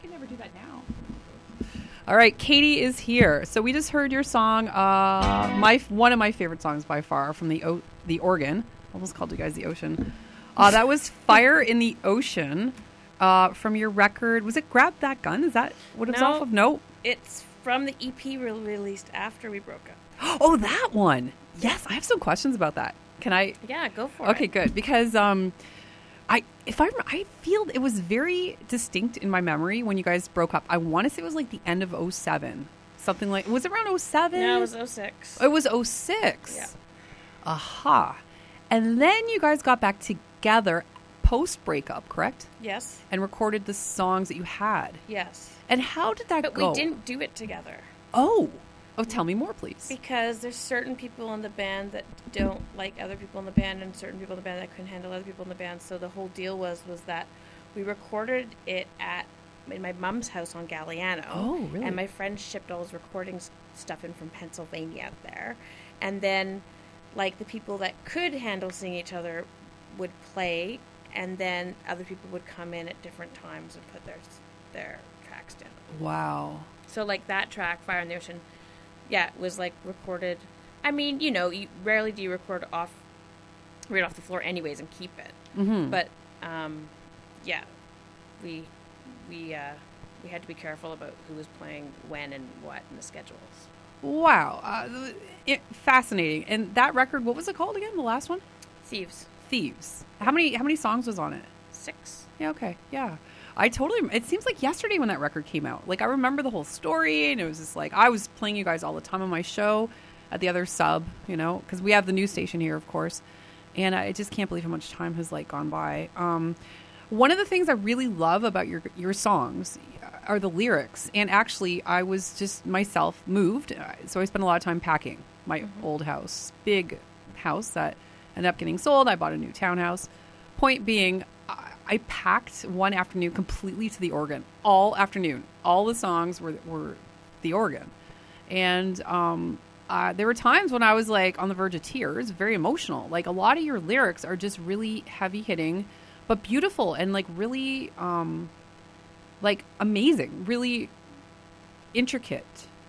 can never do that now. All right, Katie is here. So we just heard your song, uh, my one of my favorite songs by far from the o- the organ. Almost called you guys the ocean. Uh, that was "Fire in the Ocean" uh, from your record. Was it "Grab That Gun"? Is that what it's No. off of? No. It's from the E P we released after we broke up. Oh, that one. Yes, I have some questions about that. Can I? Yeah, go for Okay, it. good. Because um, I if I I feel it was very distinct in my memory when you guys broke up. I want to say it was like the end of oh seven. Something like, was it around oh seven? No, it was oh six. It was oh six. Yeah. Aha. And then you guys got back together post breakup, correct? Yes. And recorded the songs that you had. Yes. And how did that But go? we didn't do it together. Oh. Oh, tell me more, please. Because there's certain people in the band that don't like other people in the band, and certain people in the band that couldn't handle other people in the band. So the whole deal was was that we recorded it at in my mom's house on Galliano. Oh, really? And my friend shipped all his recording s- stuff in from Pennsylvania up there, and then like the people that could handle seeing each other would play, and then other people would come in at different times and put their their tracks down. Wow. So like that track, Fire in the Ocean, yeah, it was like recorded. I mean, you know, you rarely do you record off, right off the floor, anyways, and keep it. Mm-hmm. But um, yeah, we we uh, we had to be careful about who was playing when and what in the schedules. Wow. Uh, it, fascinating. And that record, what was it called again? The last one? Thieves. Thieves. How many how many songs was on it? Six. Yeah, okay. Yeah. I totally, it seems like yesterday when that record came out. Like, I remember the whole story, and it was just like, I was playing you guys all the time on my show at the other sub, you know, because we have the news station here, of course. And I just can't believe how much time has, like, gone by. Um, one of the things I really love about your your songs are the lyrics. And actually, I was just myself moved. So I spent a lot of time packing my mm-hmm. old house. Big house that ended up getting sold. I bought a new townhouse. Point being, I packed one afternoon completely to the organ. All afternoon. All the songs were were the organ. And um, uh, there were times when I was like on the verge of tears, very emotional. Like a lot of your lyrics are just really heavy hitting, but beautiful and like really um, like amazing, really intricate.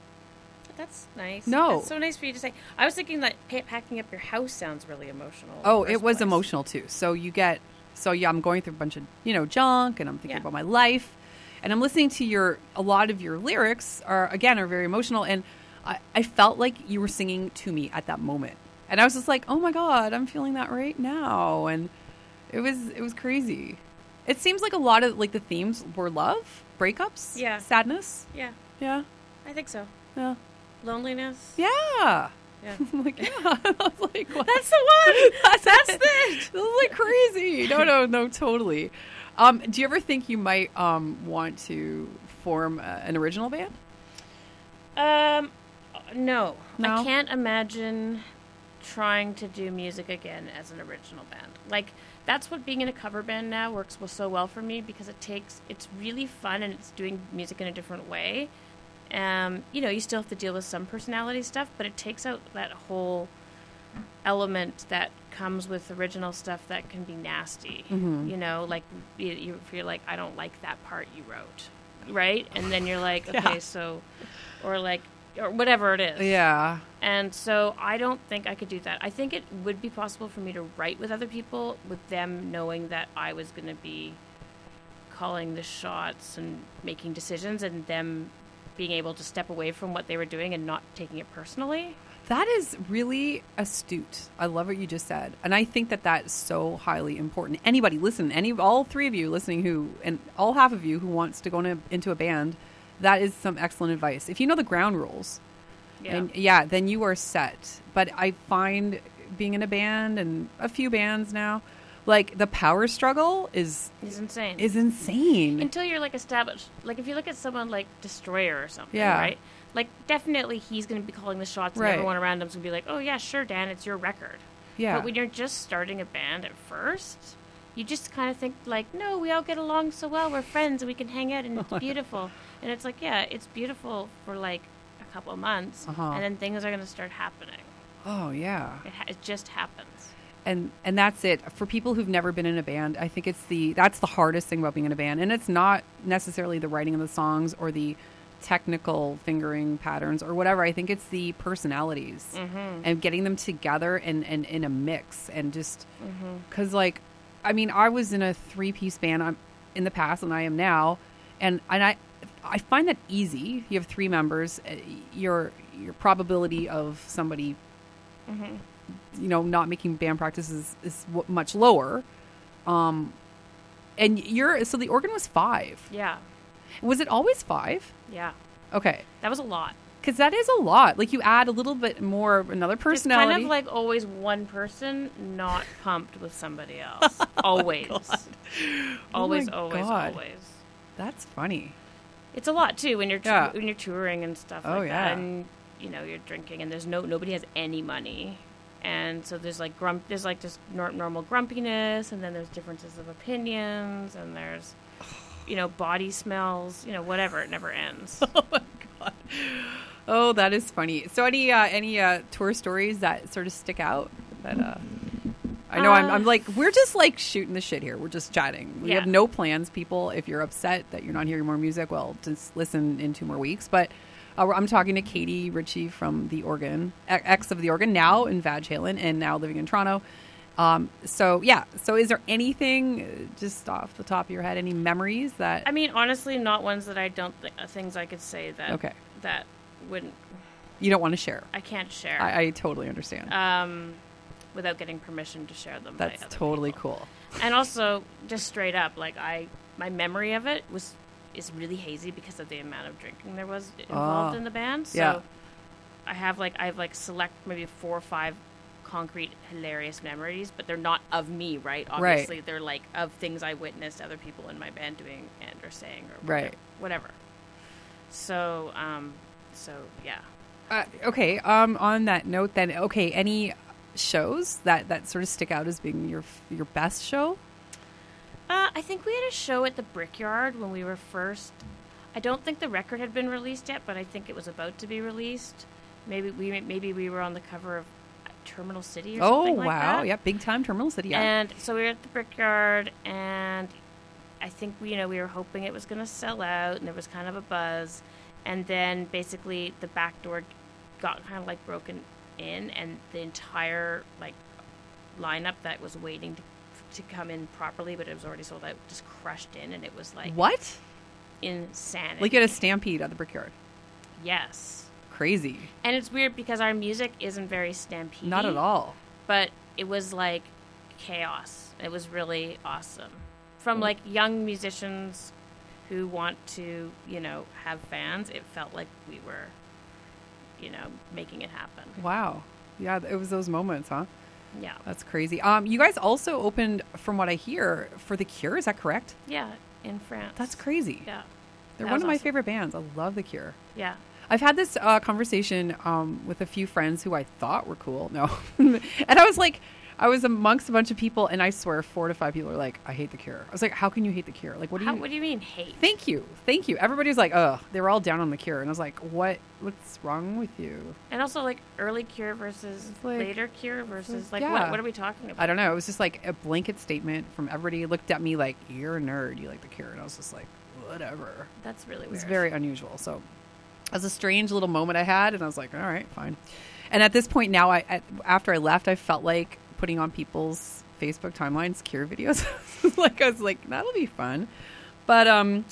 That's nice. No. That's so nice for you to say. I was thinking that pa- packing up your house sounds really emotional. Oh, it was place. emotional too. So you get... So yeah, I'm going through a bunch of, you know, junk, and I'm thinking yeah. about my life, and I'm listening to your, a lot of your lyrics are, again, are very emotional, and I, I felt like you were singing to me at that moment. And I was just like, oh my God, I'm feeling that right now. And it was, it was crazy. It seems like a lot of, like, the themes were love, breakups, yeah, sadness. Yeah. Yeah. I think so. Yeah. Loneliness. Yeah. Yeah. I'm like, yeah. I was like, what? That's the one. That's, That's it. This is like crazy. No, no, no, totally. Um, do you ever think you might um, want to form uh, an original band? Um, no. no. I can't imagine trying to do music again as an original band. Like, that's what being in a cover band now works so well for me, because it takes, it's really fun, and it's doing music in a different way. Um, you know, you still have to deal with some personality stuff, but it takes out that whole element that comes with original stuff that can be nasty. Mm-hmm. You know, like you, you feel like, I don't like that part you wrote, right? And then you're like, okay, yeah. so, or like, or whatever it is. Yeah. And so I don't think I could do that. I think it would be possible for me to write with other people, with them knowing that I was going to be calling the shots and making decisions, and them being able to step away from what they were doing and not taking it personally. That is really astute. I love what you just said. And I think that that is so highly important. Anybody, listen, any, all three of you listening who, and all half of you who wants to go in a, into a band, that is some excellent advice. If you know the ground rules, yeah. and yeah, then you are set. But I find being in a band, and a few bands now, like the power struggle is is insane. Is insane until you're like established. Like if you look at someone like Destroyer or something, yeah. right? Like definitely he's going to be calling the shots, right. and everyone around him's going to be like, "Oh yeah, sure, Dan, it's your record." Yeah. But when you're just starting a band at first, you just kind of think like, "No, we all get along so well. We're friends, and we can hang out, and it's beautiful." And it's like, yeah, it's beautiful for like a couple of months, uh-huh. and then things are going to start happening. Oh yeah. It, ha- it just happens. and and that's it. For people who've never been in a band, I think it's the that's the hardest thing about being in a band, and it's not necessarily the writing of the songs or the technical fingering patterns or whatever. I think it's the personalities Mm-hmm. and getting them together and, and in a mix, and just because like I mean I was in a three-piece band I'm in the past, and I am now, and and I I find that easy. You have three members, uh, your your probability of somebody Mm-hmm. you know not making band practices is w- much lower, um and you're so the organ was five. Yeah. Was it always five? Yeah. Okay. That was a lot. Because that is a lot. Like, you add a little bit more of another personality. It's kind of like always one person not pumped with somebody else. Always. Always, my always, God. always. That's funny. It's a lot too when you're tou- Yeah. when you're touring and stuff Oh, like yeah. that, and you know you're drinking, and there's no nobody has any money, and so there's like grump there's like just nor- normal grumpiness, and then there's differences of opinions, and there's you know body smells, you know whatever. It never ends. Oh, my God. Oh, that is funny. So any uh, any uh, tour stories that sort of stick out? That uh, I know I'm, Uh, I'm like, we're just like shooting the shit here. We're just chatting. We Yeah. have no plans, people. If you're upset that you're not hearing more music, well, just listen in two more weeks. But uh, I'm talking to Katie Ritchie from The Organ, ex of The Organ, now in Vag Halen and now living in Toronto. Um, so, yeah. So is there anything uh, just off the top of your head, any memories that... I mean, honestly, not ones that I don't think uh, things I could say that Okay. that wouldn't you don't want to share? I can't share. I, I totally understand. um, without getting permission to share them. That's by other totally people. cool. And also, just straight up, like I, my memory of it was is really hazy because of the amount of drinking there was involved Oh. in the band. So Yeah. I have like I have like select maybe four or five concrete hilarious memories, but they're not of me, right? Obviously, they're like of things I witnessed other people in my band doing and or saying or whatever. Right. whatever. So, um, so yeah. Uh, okay. Um, on that note, then, okay, any shows that, that sort of stick out as being your your best show? Uh, I think we had a show at the Brickyard when we were first. I don't think the record had been released yet, but I think it was about to be released. Maybe we maybe we were on the cover of Terminal City or Oh, something like wow. that. Yeah, big time Terminal City. Yeah. And so we were at the Brickyard, and I think we, you know we were hoping it was going to sell out, and there was kind of a buzz, and then basically the back door got kind of like broken in, and the entire like lineup that was waiting to, to come in properly, but it was already sold out, just crushed in, and it was like What? insanity. Like you had a stampede at the Brickyard. Yes, Crazy. and it's weird because our music isn't very stampede. Not at all. But it was like chaos. It was really awesome. From like young musicians who want to, you know, have fans, it felt like we were, you know, making it happen. Wow. Yeah, it was those moments, huh? Yeah. That's crazy. Um, you guys also opened, from what I hear, for The Cure. Is that correct? Yeah, in France. That's crazy. Yeah. They're That one was of my awesome. favorite bands. I love The Cure. Yeah. I've had this uh, conversation um, with a few friends who I thought were cool. No. And I was like, I was amongst a bunch of people, and I swear four to five people are like, I hate The Cure. I was like, how can you hate The Cure? Like, what do How, you... what do you mean hate? Thank you. Thank you. Everybody was like, ugh. They were all down on The Cure. And I was like, what? What's wrong with you? And also like early Cure versus like- later Cure versus like yeah. what, what are we talking about? I don't know. It was just like a blanket statement from everybody. Looked at me like, you're a nerd. You like The Cure. And I was just like, whatever. That's really It weird. was very unusual. So it was a strange little moment I had. And I was like, all right, fine. And at this point now, I at, after I left, I felt like putting on people's Facebook timelines Cure videos. Like, I was like, that'll be fun. But, um...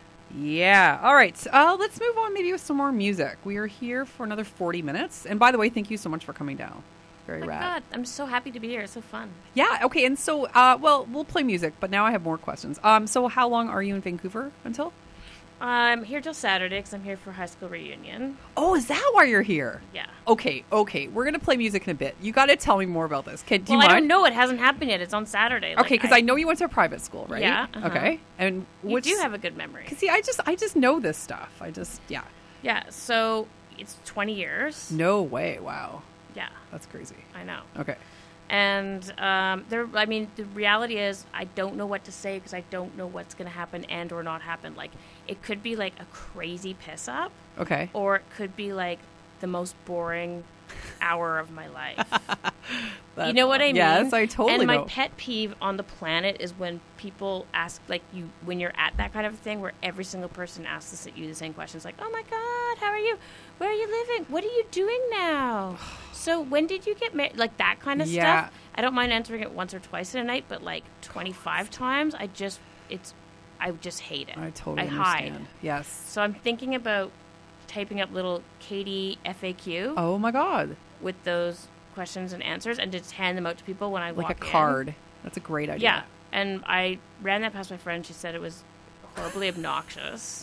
yeah. All right. Uh, let's move on maybe with some more music. We are here for another forty minutes. And by the way, thank you so much for coming down. Very Oh my rad. God, I'm so happy to be here. It's so fun. Yeah. Okay. And so, uh, well, we'll play music, but now I have more questions. Um, so how long are you in Vancouver until? I'm here till Saturday because I'm here for high school reunion. Oh, is that why you're here? Yeah. Okay. Okay. We're going to play music in a bit. You got to tell me more about this. Can, do well, you mind? I don't know. It hasn't happened yet. It's on Saturday. Okay. Because I, know you went to a private school, right? Yeah, uh-huh. Okay. And You which, do have a good memory. Cause see, I just, I just know this stuff. I just, yeah. Yeah. So it's twenty years. No way. Wow. Yeah, That's crazy. I know. Okay. And um, there, I mean, the reality is, I don't know what to say because I don't know what's going to happen and or not happen. Like, it could be like a crazy piss up, Okay. or it could be like the most boring hour of my life. You know what I mean? Yes, I totally And my know. pet peeve on the planet is when people ask, like, you, when you're at that kind of thing where every single person asks you the same questions, like, oh my God, how are you? Where are you living? What are you doing now? So when did you get married? Like that kind of Yeah. stuff. I don't mind answering it once or twice in a night, but like twenty-five times, I just, it's, I just hate it. I totally I hide. understand. Yes. So I'm thinking about typing up little Katie F A Q Oh my God. with those questions and answers and just hand them out to people when I Like walk a in. card. That's a great idea. Yeah. And I ran that past my friend. She said it was horribly obnoxious.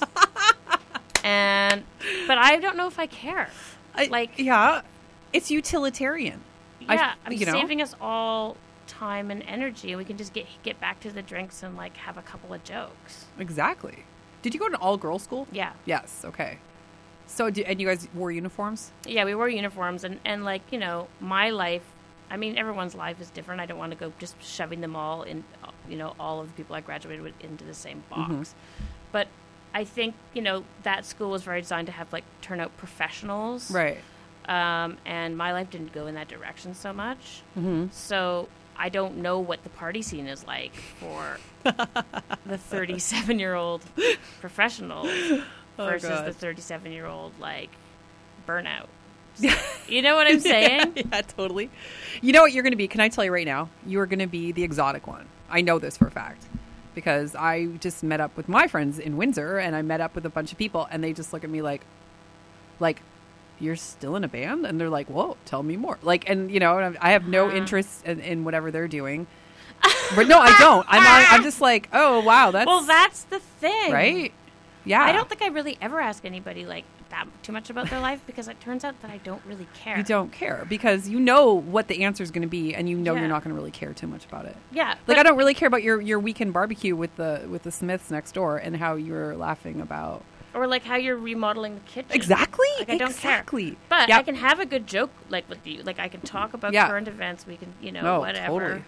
and, but I don't know if I care. I- Like, yeah. It's utilitarian. I- yeah, I'm you know? saving us all time and energy, and we can just get get back to the drinks and like have a couple of jokes. Exactly. Did you go to an all-girls school? Yeah. Yes. Okay. So, do, and you guys wore uniforms? Yeah, we wore uniforms, and, and like, you know, my life, I mean, everyone's life is different. I don't want to go just shoving them all in, you know, all of the people I graduated with into the same box. Mm-hmm. But I think, you know, that school was very designed to have, like, turn out professionals. Right. Um, and my life didn't go in that direction so much. Mm-hmm. So I don't know what the party scene is like for the thirty-seven-year-old professionals versus God. the thirty-seven-year-old, like, burnout. You know what I'm saying? Yeah, yeah, totally. You know what you're going to be? Can I tell you right now? You are going to be the exotic one. I know this for a fact because I just met up with my friends in Windsor, and I met up with a bunch of people, and they just look at me like, like, you're still in a band? And they're like, whoa, tell me more. Like, and you know, I have no Uh-huh. interest in, in whatever they're doing. But no, I don't. I'm not, I'm just like, oh wow, that's Well, that's the thing. right. Yeah, I don't think I really ever ask anybody, like, that too much about their life because it turns out that I don't really care. you don't care because you know what the answer is going to be, and you know Yeah. you're not going to really care too much about it. Yeah. Like but- I don't really care about your, your weekend barbecue with the with the Smiths next door and how you're laughing about Or like how you're remodeling the kitchen. exactly. Like I don't exactly. care. But Yep. I can have a good joke like with you. Like I can talk about Yeah. current events. We can, you know, No, whatever. totally.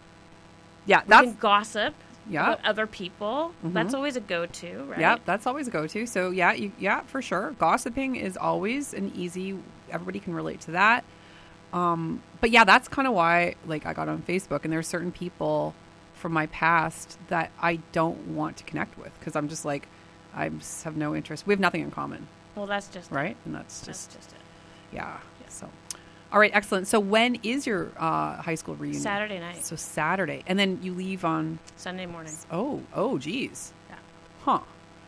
Yeah, We that's can gossip Yeah. about other people. Mhm. That's always a go-to, right? yeah, that's always a go-to. So yeah, you, yeah, for sure. Gossiping is always an easy. Everybody can relate to that. Um, but yeah, that's kind of why like I got on Facebook, and there's certain people from my past that I don't want to connect with because I'm just like I just have no interest. We have nothing in common, Well, that's just right? And that's That's just just it. yeah. So, all right, excellent. So when is your uh, high school reunion? Saturday night, So Saturday, and then you leave on. Sunday morning. Oh, oh, geez. Yeah. Huh.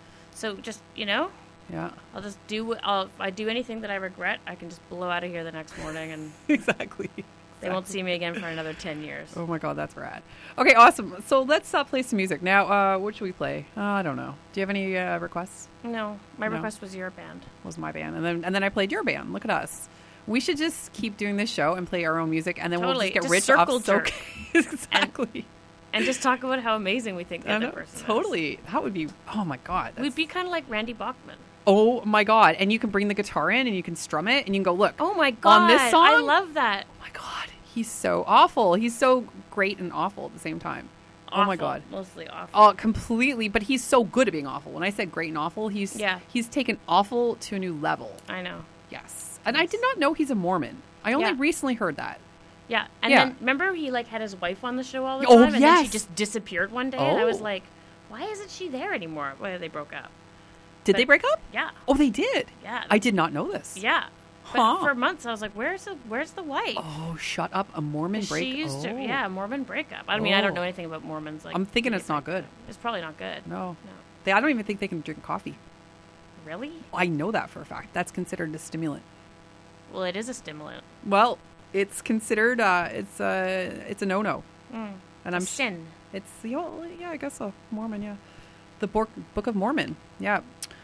So just, you know, Yeah. I'll just do. what- I'll, if I do anything that I regret, I can just blow out of here the next morning, and Exactly. they won't see me again for another ten years. Oh my God, that's rad. Okay, awesome. So let's uh, play some music now. Uh, what should we play? Uh, I don't know. Do you have any uh, requests? No, my No. request was your band. Was my band, and then and then I played your band. Look at us. We should just keep doing this show and play our own music, and then Totally. we'll just get Just rich circle off soak. jerk. Exactly. And just talk about how amazing we think the I other know. person is. Totally. That would be. Oh my God. We'd that's- be kind of like Randy Bachman. Oh my God. And you can bring the guitar in and you can strum it and you can go, look. Oh my god! On this song? I love that. Oh my God. He's so awful. He's so great and awful at the same time. Oh my Awful. God. Mostly awful. Oh, completely. But he's so good at being awful. When I said great and awful, he's Yeah. he's taken awful to a new level. I know. Yes. And I did not know he's a Mormon. I only Yeah. recently heard that. Yeah, and Yeah. then remember he like had his wife on the show all the Oh, time, and then she yes. just disappeared one day, and I was Oh. like, why isn't she there anymore? Well, they broke up. Did But- they break up? Yeah, Oh, they did. yeah, I did not know this. yeah. But Huh. for months, I was like, where's the where's the wife? Oh, shut up. A Mormon break. She used oh. to, yeah, Mormon breakup. I mean, I don't Oh. know anything about Mormons. Like, I'm thinking do it's you not think? good. It's probably not good. No. No. They, I don't even think they can drink coffee. Really? I know that for a fact. That's considered a stimulant. Well, it is a stimulant. Well, it's considered. Uh, it's a. It's a no-no. Mm. And A I'm. sin. It's the. Oh, yeah, I guess so. Mormon. Yeah. The Book Book of Mormon. Yeah.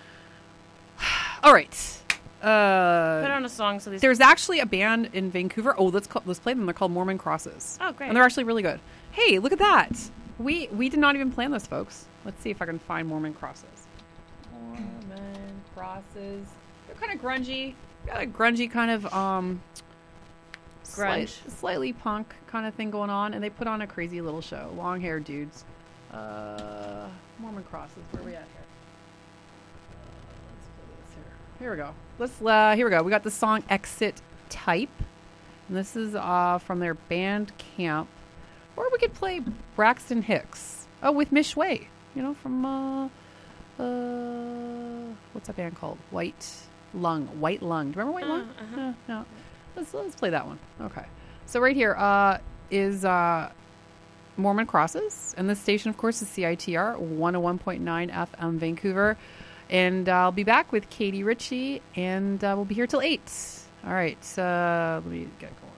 All right. Uh, Put on a song so these. There's actually a band in Vancouver. Oh, let's call, let's play them. They're called Mormon Crosses. Oh, great. And they're actually really good. Hey, look at that. We we did not even plan this, folks. Let's see if I can find Mormon Crosses. Mormon Crosses. They're kind of grungy. Got a grungy kind of um Grunge. slight- slightly punk kind of thing going on, and they put on a crazy little show. Long haired dudes. Uh, Mormon Crosses. Where are we at here? Let's play this here. Here we go. Let's uh, here we go. We got the song Exit Type, And this is uh, from their band camp. Or we could play Braxton Hicks. Oh, with Miss Shui. You know, from, uh, uh, what's that band called? White Lung. White Lung. Do you remember White Lung? Uh-huh. No, no. Let's, let's play that one. Okay. So right here uh, is uh, Mormon Crosses. And this station, of course, is C I T R one oh one point nine F M Vancouver. And uh, I'll be back with Katie Ritchie, and uh, we'll be here till eight. All right. Uh, let me get going.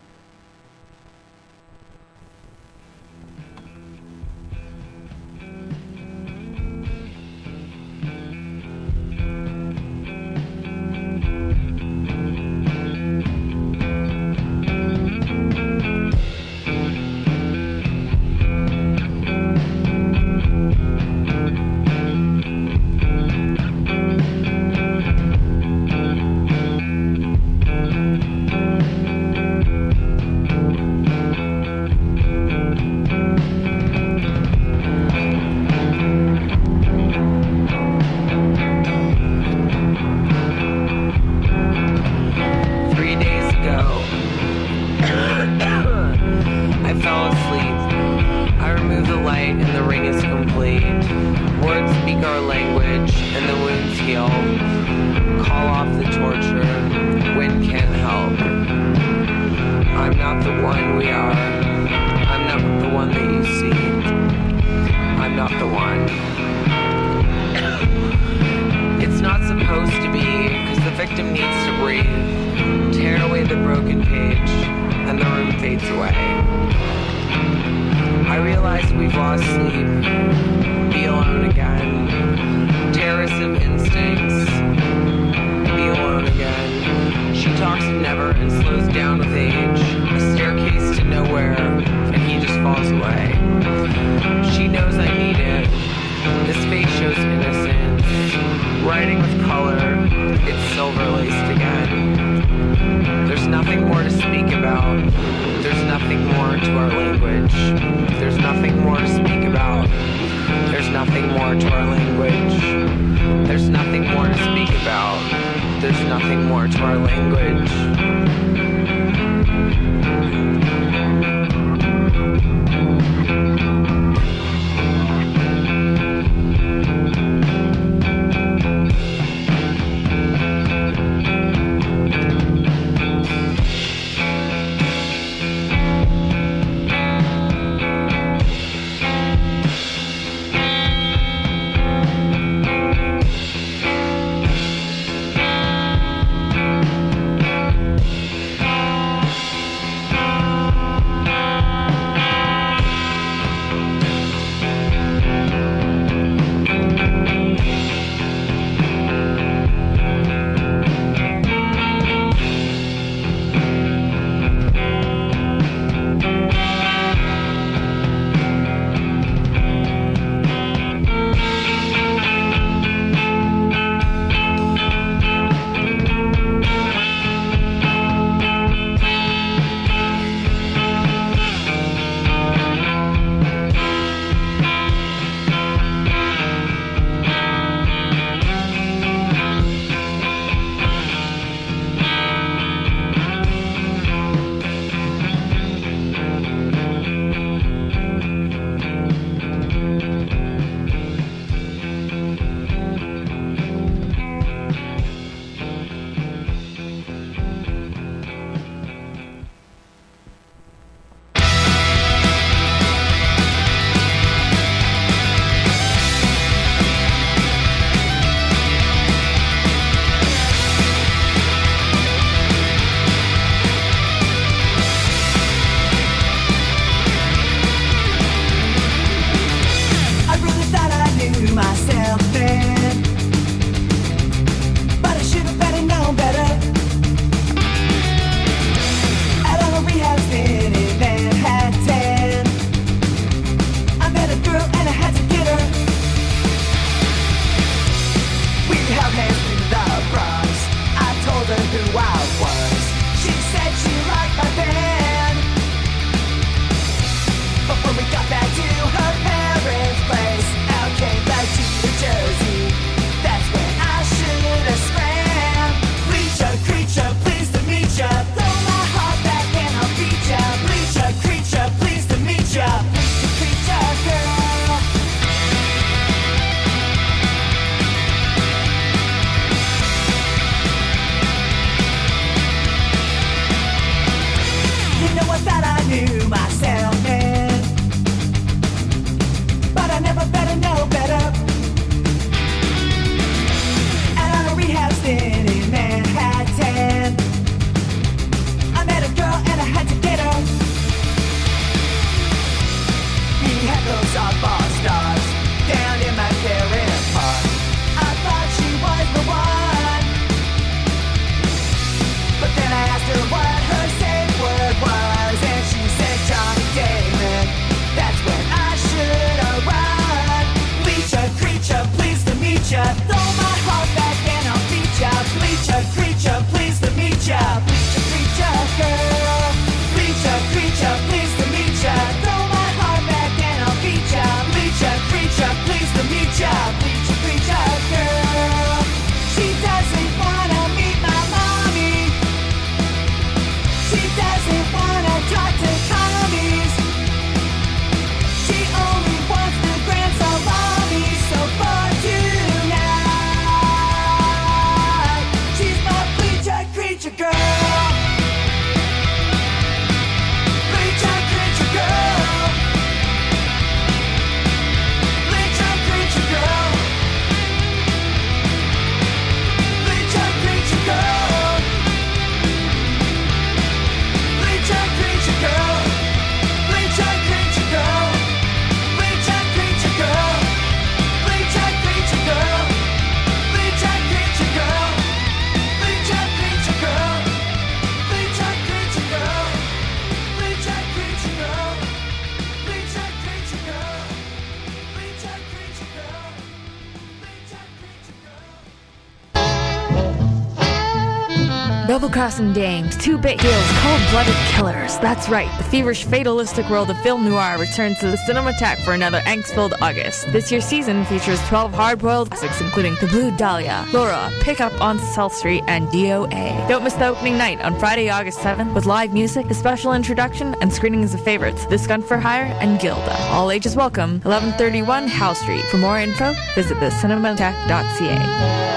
Double-crossing dames, two-bit heels, cold-blooded killers. That's right, the feverish, fatalistic world of film noir returns to the Cinematheque for another angst-filled August. This year's season features twelve hard-boiled classics, including The Blue Dahlia, Laura, Pick Up on South Street, and D O A. Don't miss the opening night on Friday, August seventh, with live music, a special introduction, and screenings of favorites, This Gun for Hire, and Gilda. All ages welcome. eleven thirty-one Howe Street. For more info, visit the cinematheque dot c a.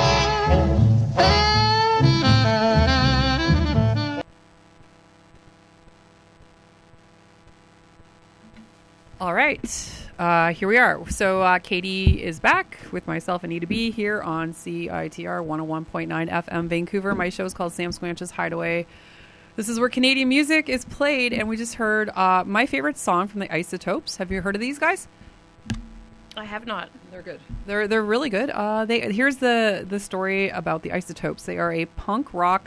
All right, uh, here we are. So uh, Katie is back with myself, Anita B, here on C I T R one oh one point nine F M Vancouver. My show is called Sam Squanch's Hideaway. This is where Canadian music is played, and we just heard uh, my favorite song from the Isotopes. Have you heard of these guys? I have not. They're good. They're they're really good. Uh, they here's the the story about the Isotopes. They are a punk rock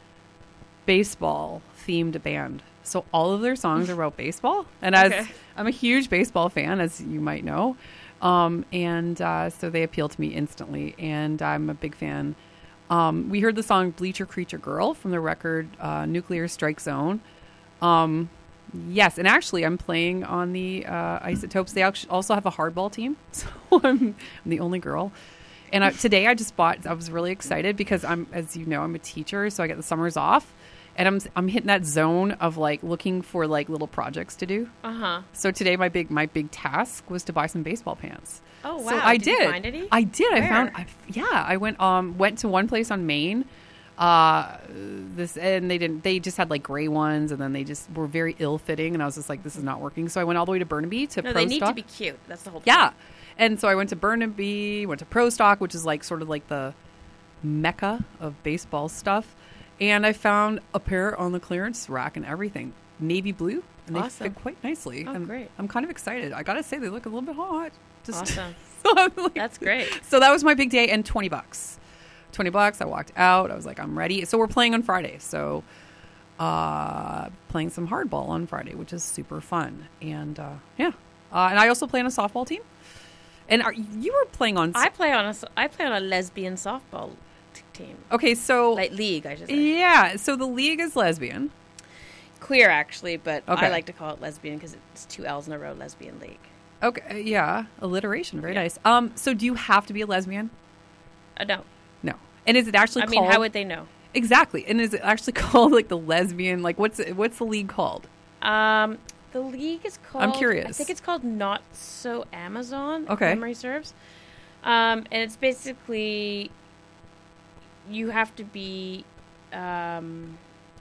baseball themed band. So all of their songs are about baseball, and as Okay. I'm a huge baseball fan, as you might know, um, and uh, so they appeal to me instantly, and I'm a big fan. Um, we heard the song "Bleacher Creature Girl" from the record uh, "Nuclear Strike Zone." Um, yes, and actually, I'm playing on the uh, Isotopes. They actu- also have a hardball team, so I'm, I'm the only girl. And I, today, I just bought. I was really excited because I'm, as you know, I'm a teacher, so I get the summers off. And I'm I'm hitting that zone of like looking for like little projects to do. Uh huh. So today my big my big task was to buy some baseball pants. Oh wow! So I did. did. You find any? I did. Where? I found. I, yeah, I went um went to one place on Maine. Uh, this and they didn't. They just had like gray ones, and then they just were very ill fitting. And I was just like, this is not working. So I went all the way to Burnaby to No, Pro they need Stock. to be cute. That's the whole. Yeah, point. and so I went to Burnaby, went to Pro Stock, which is like sort of like the mecca of baseball stuff. And I found a pair on the clearance rack and everything, navy blue, and they Awesome. fit quite nicely. Oh, and great. I'm kind of excited. I gotta say, they look a little bit hot. Just, Awesome. so I'm like- That's great. So that was my big day, and twenty bucks. twenty bucks. I walked out. I was like, I'm ready. So we're playing on Friday. So uh, playing some hardball on Friday, which is super fun. And uh, yeah, uh, and I also play on a softball team. And are, you were playing on. I play on a. I play on a lesbian softball t- team. Okay, so Like league, I should say. yeah, so the league is lesbian. Queer, actually, but Okay. I like to call it lesbian because it's two L's in a row. Lesbian league. Okay, yeah, alliteration, very Yeah. nice. Um, so do you have to be a lesbian? Uh, no, No. And is it actually I called? mean, how would they know? Exactly. And is it actually called like the lesbian? Like, what's it, what's the league called? Um, the league is called. I'm curious. I think it's called Not So Amazon. If Okay. memory serves. Um, and it's basically you have to be um,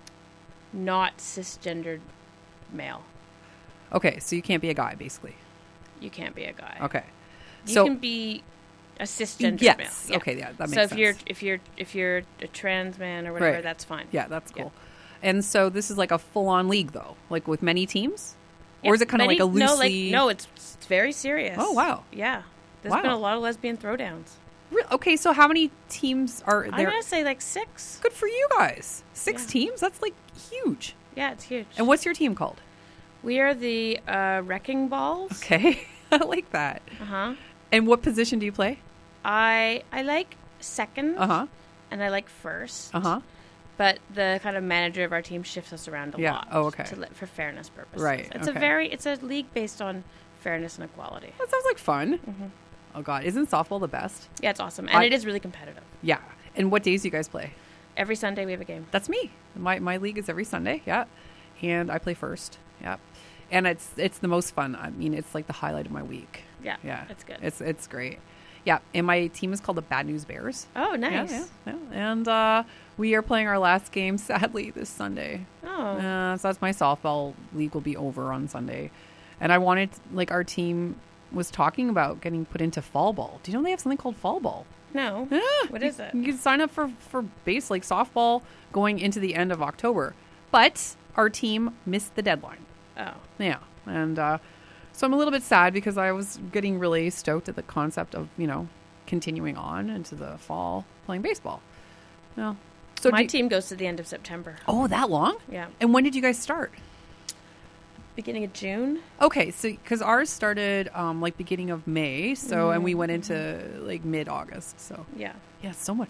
not cisgendered male. Okay, so you can't be a guy, basically. You can't be a guy. Okay. You so can be a cisgendered yes. male. Yeah. Okay, yeah, that makes so if sense. you're if you're if you're a trans man or whatever, Right. that's fine. Yeah, that's Yeah. cool. And so this is like a full-on league, though, like with many teams, Yeah, or is it kind of many- like a loosely? No, like no, it's, it's very serious. Oh, wow. Yeah, there's Wow. been a lot of lesbian throwdowns. Re- Okay, so how many teams are I'm there? gonna say like six. Good for you guys. Six Yeah. teams? That's like huge. Yeah, it's huge. And what's your team called? We are the uh, Wrecking Balls. Okay, I like that. Uh huh. And what position do you play? I I like second. Uh huh. And I like first. Uh huh. But the kind of manager of our team shifts us around a Yeah. lot. Oh, okay. To let, for fairness purposes. Right, It's okay. a very it's a league based on fairness and equality. That sounds like fun. Mhm. Oh God, isn't softball the best? Yeah, it's awesome, and I- it is really competitive. Yeah. And what days do you guys play? Every Sunday we have a game. That's me. My my league is every Sunday. Yeah, and I play first. Yeah, and it's it's the most fun. I mean, it's like the highlight of my week. Yeah, Yeah, it's good. It's it's great. Yeah, and my team is called the Bad News Bears. Oh, Yeah, nice. yeah, yeah. And uh, we are playing our last game, sadly, this Sunday. Oh. Uh, so that's my softball league will be over on Sunday. And I wanted, like, our team was talking about getting put into fall ball. Do you know they have something called fall ball? No. Yeah. What you, is it? You can sign up for, for base, like, softball going into the end of October. But our team missed the deadline. Oh. Yeah. And uh, so I'm a little bit sad because I was getting really stoked at the concept of, you know, continuing on into the fall playing baseball. Yeah. So my do you- team goes to the end of September. Oh, that long? Yeah. And when did you guys start? Beginning of June. Okay, so because ours started um, like beginning of May, so and we Mhm. went into like mid August. So Yeah. yeah, it's so much fun.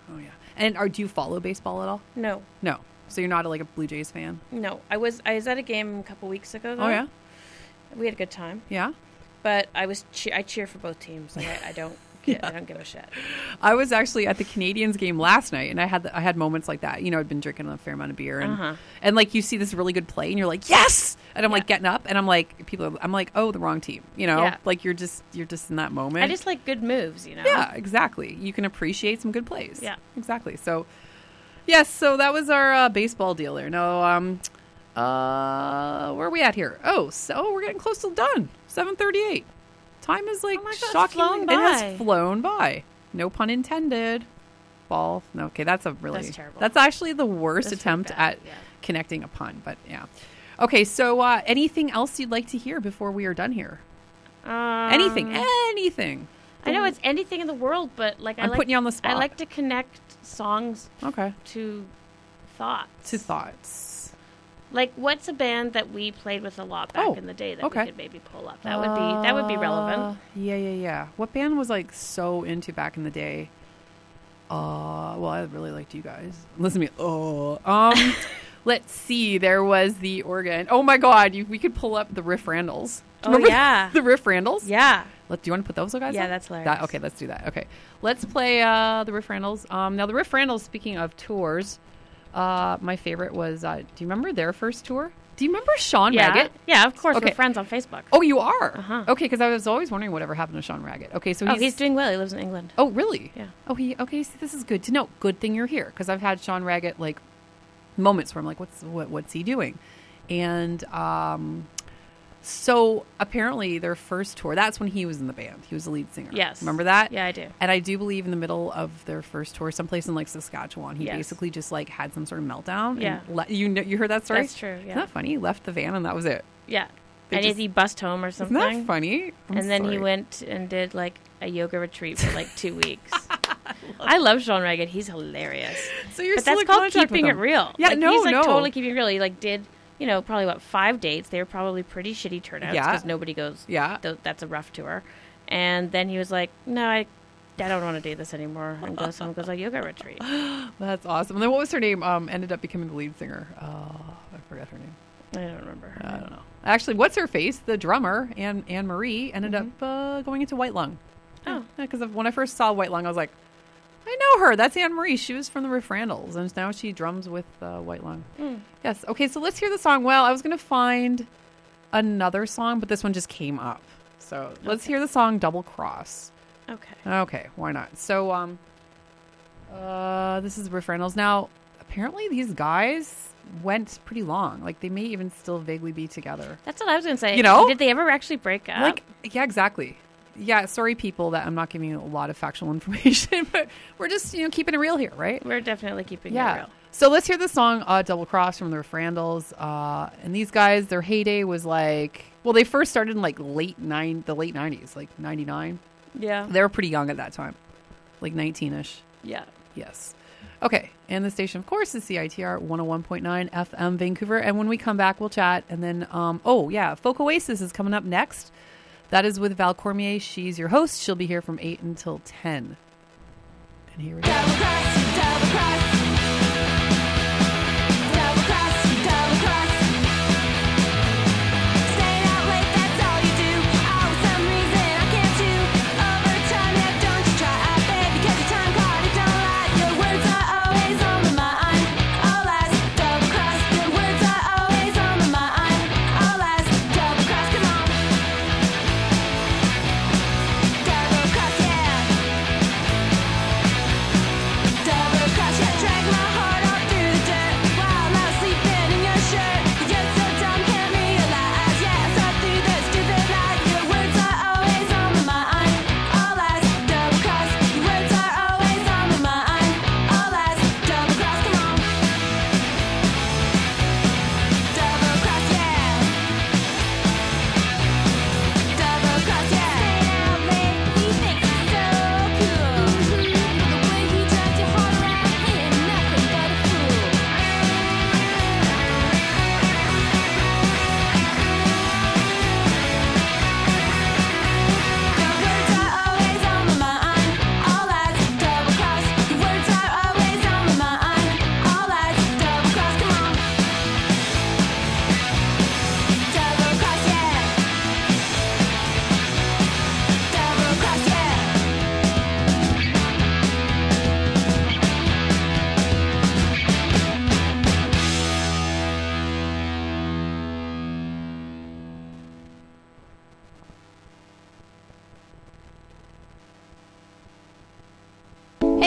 Oh yeah. And are do you follow baseball at all? No, No. So you're not a, like a Blue Jays fan? no. I was I was at a game a couple weeks ago. Though. Oh yeah. We had a good time, Yeah. but I was che- I cheer for both teams. Like I, I don't Yeah. I don't give a shit. I was actually at the Canadians game last night, and I had the, I had moments like that. You know, I'd been drinking a fair amount of beer, and Uh-huh. and like you see this really good play, and you're like, yes, and I'm like getting up, and I'm like, people, are, I'm like, oh, the wrong team. You know, Yeah. like you're just you're just in that moment. I just like good moves, you know. Yeah, exactly. You can appreciate some good plays. Yeah. exactly. So, yes, so that was our uh, baseball dealer. No, um, uh, where are we at here? Oh, so we're getting close to done. seven thirty-eight. Time is like Oh my God, it's shockingly. flown It by. has flown by. No pun intended. Ball. No, okay, that's a really. That's terrible. That's actually the worst That's attempt pretty bad, at yeah. connecting a pun, but yeah. Okay, so uh, anything else you'd like to hear before we are done here? Um, Anything, anything. I know it's anything in the world, but like I I'm like, putting you on the spot. I like to connect songs Okay. to thoughts. To thoughts. Like, what's a band that we played with a lot back Oh, in the day that okay. we could maybe pull up? That would be that would be relevant. Uh, Yeah, yeah, yeah. What band was like so into back in the day? Uh, well, I really liked you guys. Listen to me. Oh, um, let's see. There was the organ. Oh my God, you, we could pull up the Riff Randalls. Do you Oh, remember yeah. the Riff Randalls. Yeah. Let, do you want to put those guys? Yeah, on? that's hilarious. That, okay, let's do that. Okay, let's play uh, the Riff Randalls. Um, now the Riff Randalls. Speaking of tours, uh, my favorite was. Uh, do you remember their first tour? Do you remember Sean Yeah. Raggett? Yeah, of course. Okay. We're friends on Facebook. Oh, you are? Uh-huh. Okay, because I was always wondering whatever happened to Sean Raggett. Okay, so Oh, he's, he's doing well. He lives in England. Oh, really? Yeah. Oh, he. Okay, see, this is good to know. Good thing you're here, because I've had Sean Raggett like moments where I'm like, what's what, what's he doing? And um, so apparently their first tour. That's when he was in the band. He was the lead singer. Yes. Remember that? Yeah, I do. And I do believe in the middle of their first tour, someplace in like Saskatchewan, he Yes. basically just like had some sort of meltdown. Yeah. And le- you know, you heard that story? That's true, yeah. Isn't that funny? He left the van and that was it. Yeah. They and just- he bust home or something. Isn't that funny? I'm and then he sorry. went and did like a yoga retreat for like two weeks. I love Sean Raggett. He's hilarious. So you're but still that's in called contact with keeping it him. real. Yeah, like, no, he's like no. totally keeping it real. He like did, you know, probably what five dates. They were probably pretty shitty turnouts Yeah. because nobody goes. Yeah. Th- that's a rough tour. And then he was like, "No, I, I don't want to do this anymore." And goes, someone goes like yoga retreat. That's awesome. And then what was her name? Um, ended up becoming the lead singer. Uh, I forgot her name. I don't remember. I don't know. Actually, what's her face? The drummer, Anne Anne Marie, ended Mm-hmm. up uh, going into White Lung. Oh. because when I first saw White Lung, I was like, I know her. That's Anne Marie. She was from the Riff Randalls, and now she drums with uh, White Lung. Mm. Yes. Okay, so let's hear the song. Well, I was going to find another song, but this one just came up. So let's hear the song "Double Cross." Okay. Okay, why not? So, um, uh, this is Riff Randalls. Now, apparently, these guys went pretty long. Like, they may even still vaguely be together. That's what I was going to say. You know? Did they ever actually break up? Like, yeah, exactly. Yeah, sorry, people, that I'm not giving you a lot of factual information, but we're just, you know, keeping it real here, right? We're definitely keeping Yeah. it real. So let's hear the song uh, Double Cross from the Riff Randalls. Uh, and these guys, their heyday was like, well, they first started in like late nine, the late nineties, like ninety-nine. Yeah. They were pretty young at that time, like nineteen-ish. Yeah. Yes. Okay. And the station, of course, is C I T R one oh one point nine F M Vancouver. And when we come back, we'll chat. And then, um, oh, yeah, Folk Oasis is coming up next. That is with Val Cormier. She's your host. She'll be here from eight until ten. And here we go. Double cross, double cross. Double cross, double cross. Staying out late, that's all you do. Oh, for some reason I can't do overtime. Now don't you try out, baby, 'cause your time card it don't lie. Your words are always on my mind. Oh, last double cross. Your words are always on my mind. Oh, last double cross. Come on. Double cross, yeah. Double cross, yeah. Drag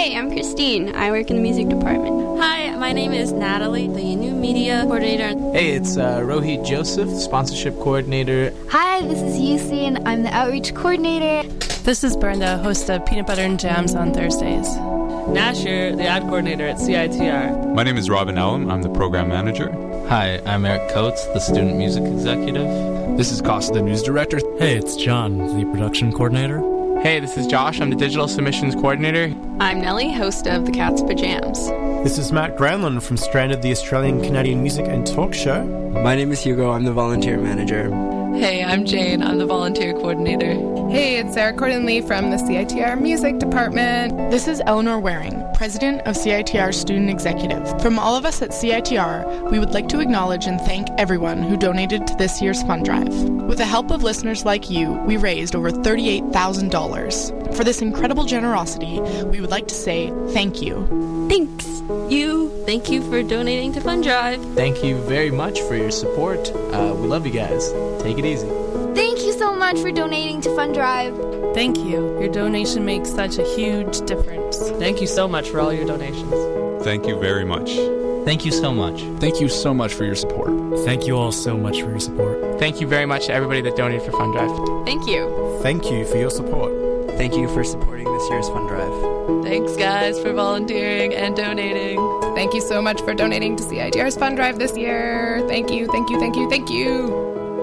Hey, I'm Christine. I work in the music department. Hi, my name is Natalie, the new media coordinator. Hey, it's uh, Rohit Joseph, sponsorship coordinator. Hi, this is Yusi, and I'm the outreach coordinator. This is Brenda, host of Peanut Butter and Jams on Thursdays. Nasher, the ad coordinator at C I T R. My name is Robin Allen. I'm the program manager. Hi, I'm Eric Coates, the student music executive. This is Costa, the news director. Hey, it's John, the production coordinator. Hey, this is Josh. I'm the digital submissions coordinator. I'm Nellie, host of the Cat's Pajams. This is Matt Granlund from Stranded, the Australian Canadian music and talk show. My name is Hugo. I'm the volunteer manager. Hey, I'm Jane. I'm the volunteer coordinator. Hey, it's Sarah Corden-Lee from the C I T R Music Department. This is Eleanor Waring, President of C I T R Student Executive. From all of us at C I T R, we would like to acknowledge and thank everyone who donated to this year's fund drive. With the help of listeners like you, we raised over thirty-eight thousand dollars. For this incredible generosity, we would like to say thank you. Thanks, you. Thank you for donating to Fund Drive. Thank you very much for your support. Uh, we love you guys. Take it easy. Thank you so much for donating to Fund Drive. Thank you. Your donation makes such a huge difference. Thank you so much for all your donations. Thank you very much. Thank you so much. Thank you so much for your support. Thank you all so much for your support. Thank you very much to everybody that donated for Fund Drive. Thank you. Thank you for your support. Thank you for supporting this year's fund drive. Thanks, guys, for volunteering and donating. Thank you so much for donating to C I T R's fund drive this year. Thank you, thank you, thank you, thank you.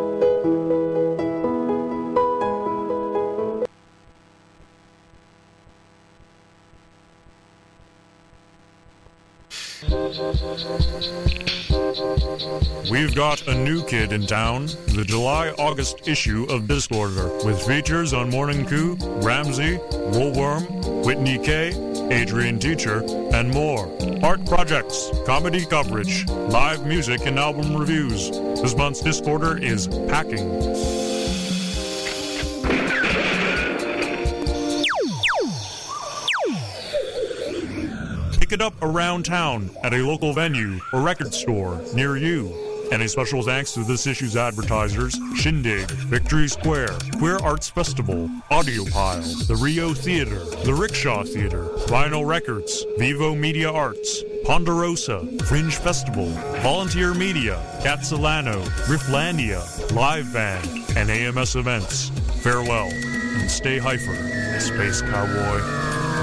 We've got a new kid in town, the July-August issue of Disorder, with features on Morning Coup, Ramsey, Woolworm, Whitney K, Adrian Teacher, and more. Art projects, comedy coverage, live music, and album reviews. This month's Disorder is Packing. Pick it up around town at a local venue or record store near you. And a special thanks to this issue's advertisers, Shindig, Victory Square, Queer Arts Festival, Audiopile, the Rio Theater, the Rickshaw Theater, Vinyl Records, Vivo Media Arts, Ponderosa, Fringe Festival, Volunteer Media, Cat Solano, Rifflandia, Live Band, and A M S Events. Farewell, and stay hyper, Space Cowboy.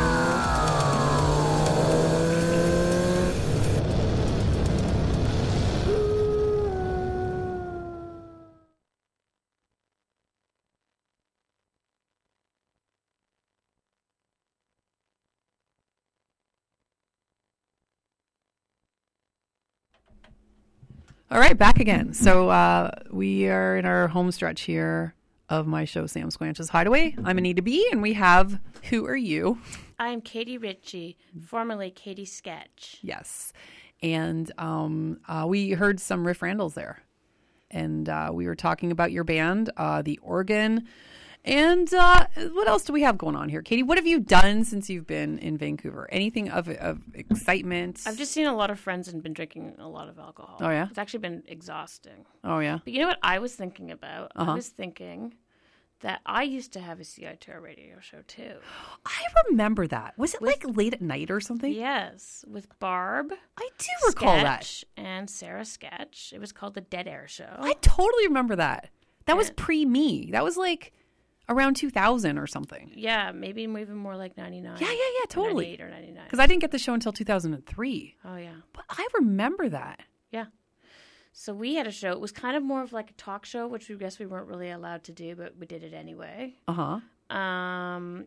All right, back again. So uh, we are in our home stretch here of my show, Sam Squanch's Hideaway. I'm Anita B, and we have Who Are You? I'm Katie Ritchie, formerly Katie Sketch. Yes. And um, uh, we heard some Riff Randalls there. And uh, we were talking about your band, uh, The Organ. And uh, what else do we have going on here? Katie, what have you done since you've been in Vancouver? Anything of, of excitement? I've just seen a lot of friends and been drinking a lot of alcohol. Oh, yeah? It's actually been exhausting. Oh, yeah? But you know what I was thinking about? Uh-huh. I was thinking that I used to have a C I T R radio show, too. I remember that. Was it With, like late at night or something? Yes, with Barb. I do recall Sketch that. And Sarah Sketch. It was called The Dead Air Show. I totally remember that. That and, was pre-me. That was like around two thousand or something. Yeah, maybe even more like ninety-nine. Yeah, yeah, yeah, totally. ninety-eight or ninety-nine. Because I didn't get the show until two thousand three. Oh, yeah. But I remember that. Yeah. So we had a show. It was kind of more of like a talk show, which we guess we weren't really allowed to do, but we did it anyway. Uh-huh. Um,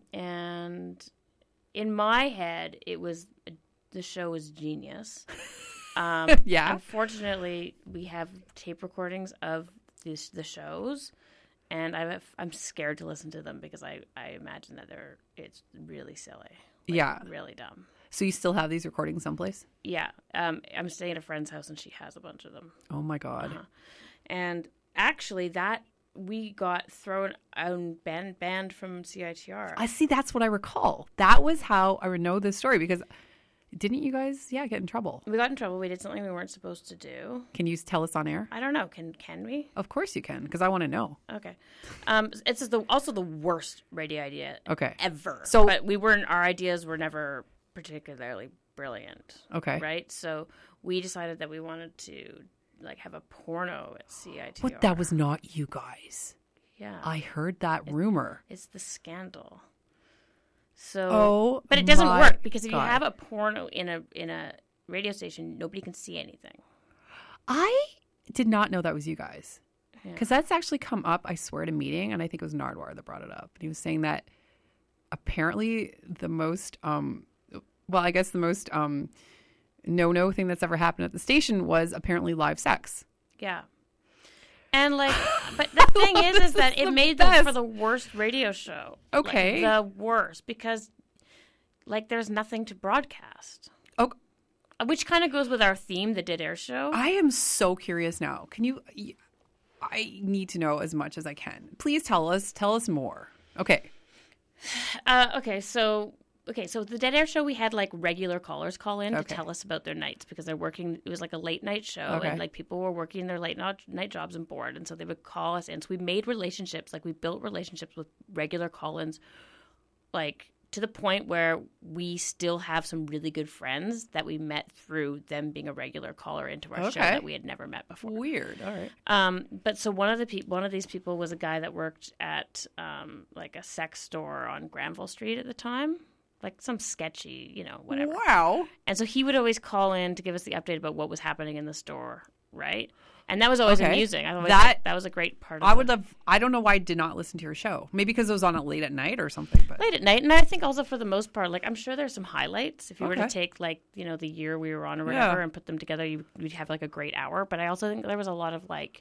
and in my head, it was the show was genius. Um, yeah. Unfortunately, we have tape recordings of this, the shows, and I'm I'm scared to listen to them because I, I imagine that they're it's really silly. Like, yeah. Really dumb. So you still have these recordings someplace? Yeah. Um, I'm staying at a friend's house, and she has a bunch of them. Oh, my God. Uh-huh. And actually, that we got thrown out, banned, banned from C I T R. I see. That's what I recall. That was how I would know this story because didn't you guys, yeah, get in trouble? We got in trouble. We did something we weren't supposed to do. Can you tell us on air? I don't know. Can can we? Of course you can, because I want to know. Okay. Um, it's the, also the worst radio idea okay. ever. So, but we weren't. Our ideas were never particularly brilliant. Okay. Right? So we decided that we wanted to like have a porno at C I T R. What? That was not you guys. Yeah. I heard that it, rumor. It's the scandal. So, oh, but it doesn't my work because if God. you have a porno in a in a radio station, nobody can see anything. I did not know that was you guys because yeah. that's actually come up. I swear at a meeting, and I think it was Nardwar that brought it up. And he was saying that apparently the most, um, well, I guess the most um, no-no thing that's ever happened at the station was apparently live sex. Yeah. And like, but the thing is, is that it made them for the worst radio show. Okay. Like, the worst because, like, there's nothing to broadcast. Oh, which kind of goes with our theme, the Dead Air Show. I am so curious now. Can you? I need to know as much as I can. Please tell us. Tell us more. Okay. Uh, okay. So. Okay, so the Dead Air Show, we had like regular callers call in okay. to tell us about their nights because they're working. It was like a late night show, okay. and like people were working their late night jobs and bored, and so they would call us in. So we made relationships, like we built relationships with regular call-ins, like to the point where we still have some really good friends that we met through them being a regular caller into our okay. show that we had never met before. Weird. All right. Um, but so one of the pe- one of these people was a guy that worked at um, like a sex store on Granville Street at the time. Like some sketchy, you know, whatever. Wow. And so he would always call in to give us the update about what was happening in the store, right? And that was always okay. amusing. I thought that, that, that was a great part of it. I would love, I don't know why I did not listen to your show. Maybe because it was on at late at night or something. But late at night. And I think also for the most part, like I'm sure there's some highlights. If you okay. were to take like, you know, the year we were on or whatever yeah. and put them together, you, you'd have like a great hour. But I also think there was a lot of like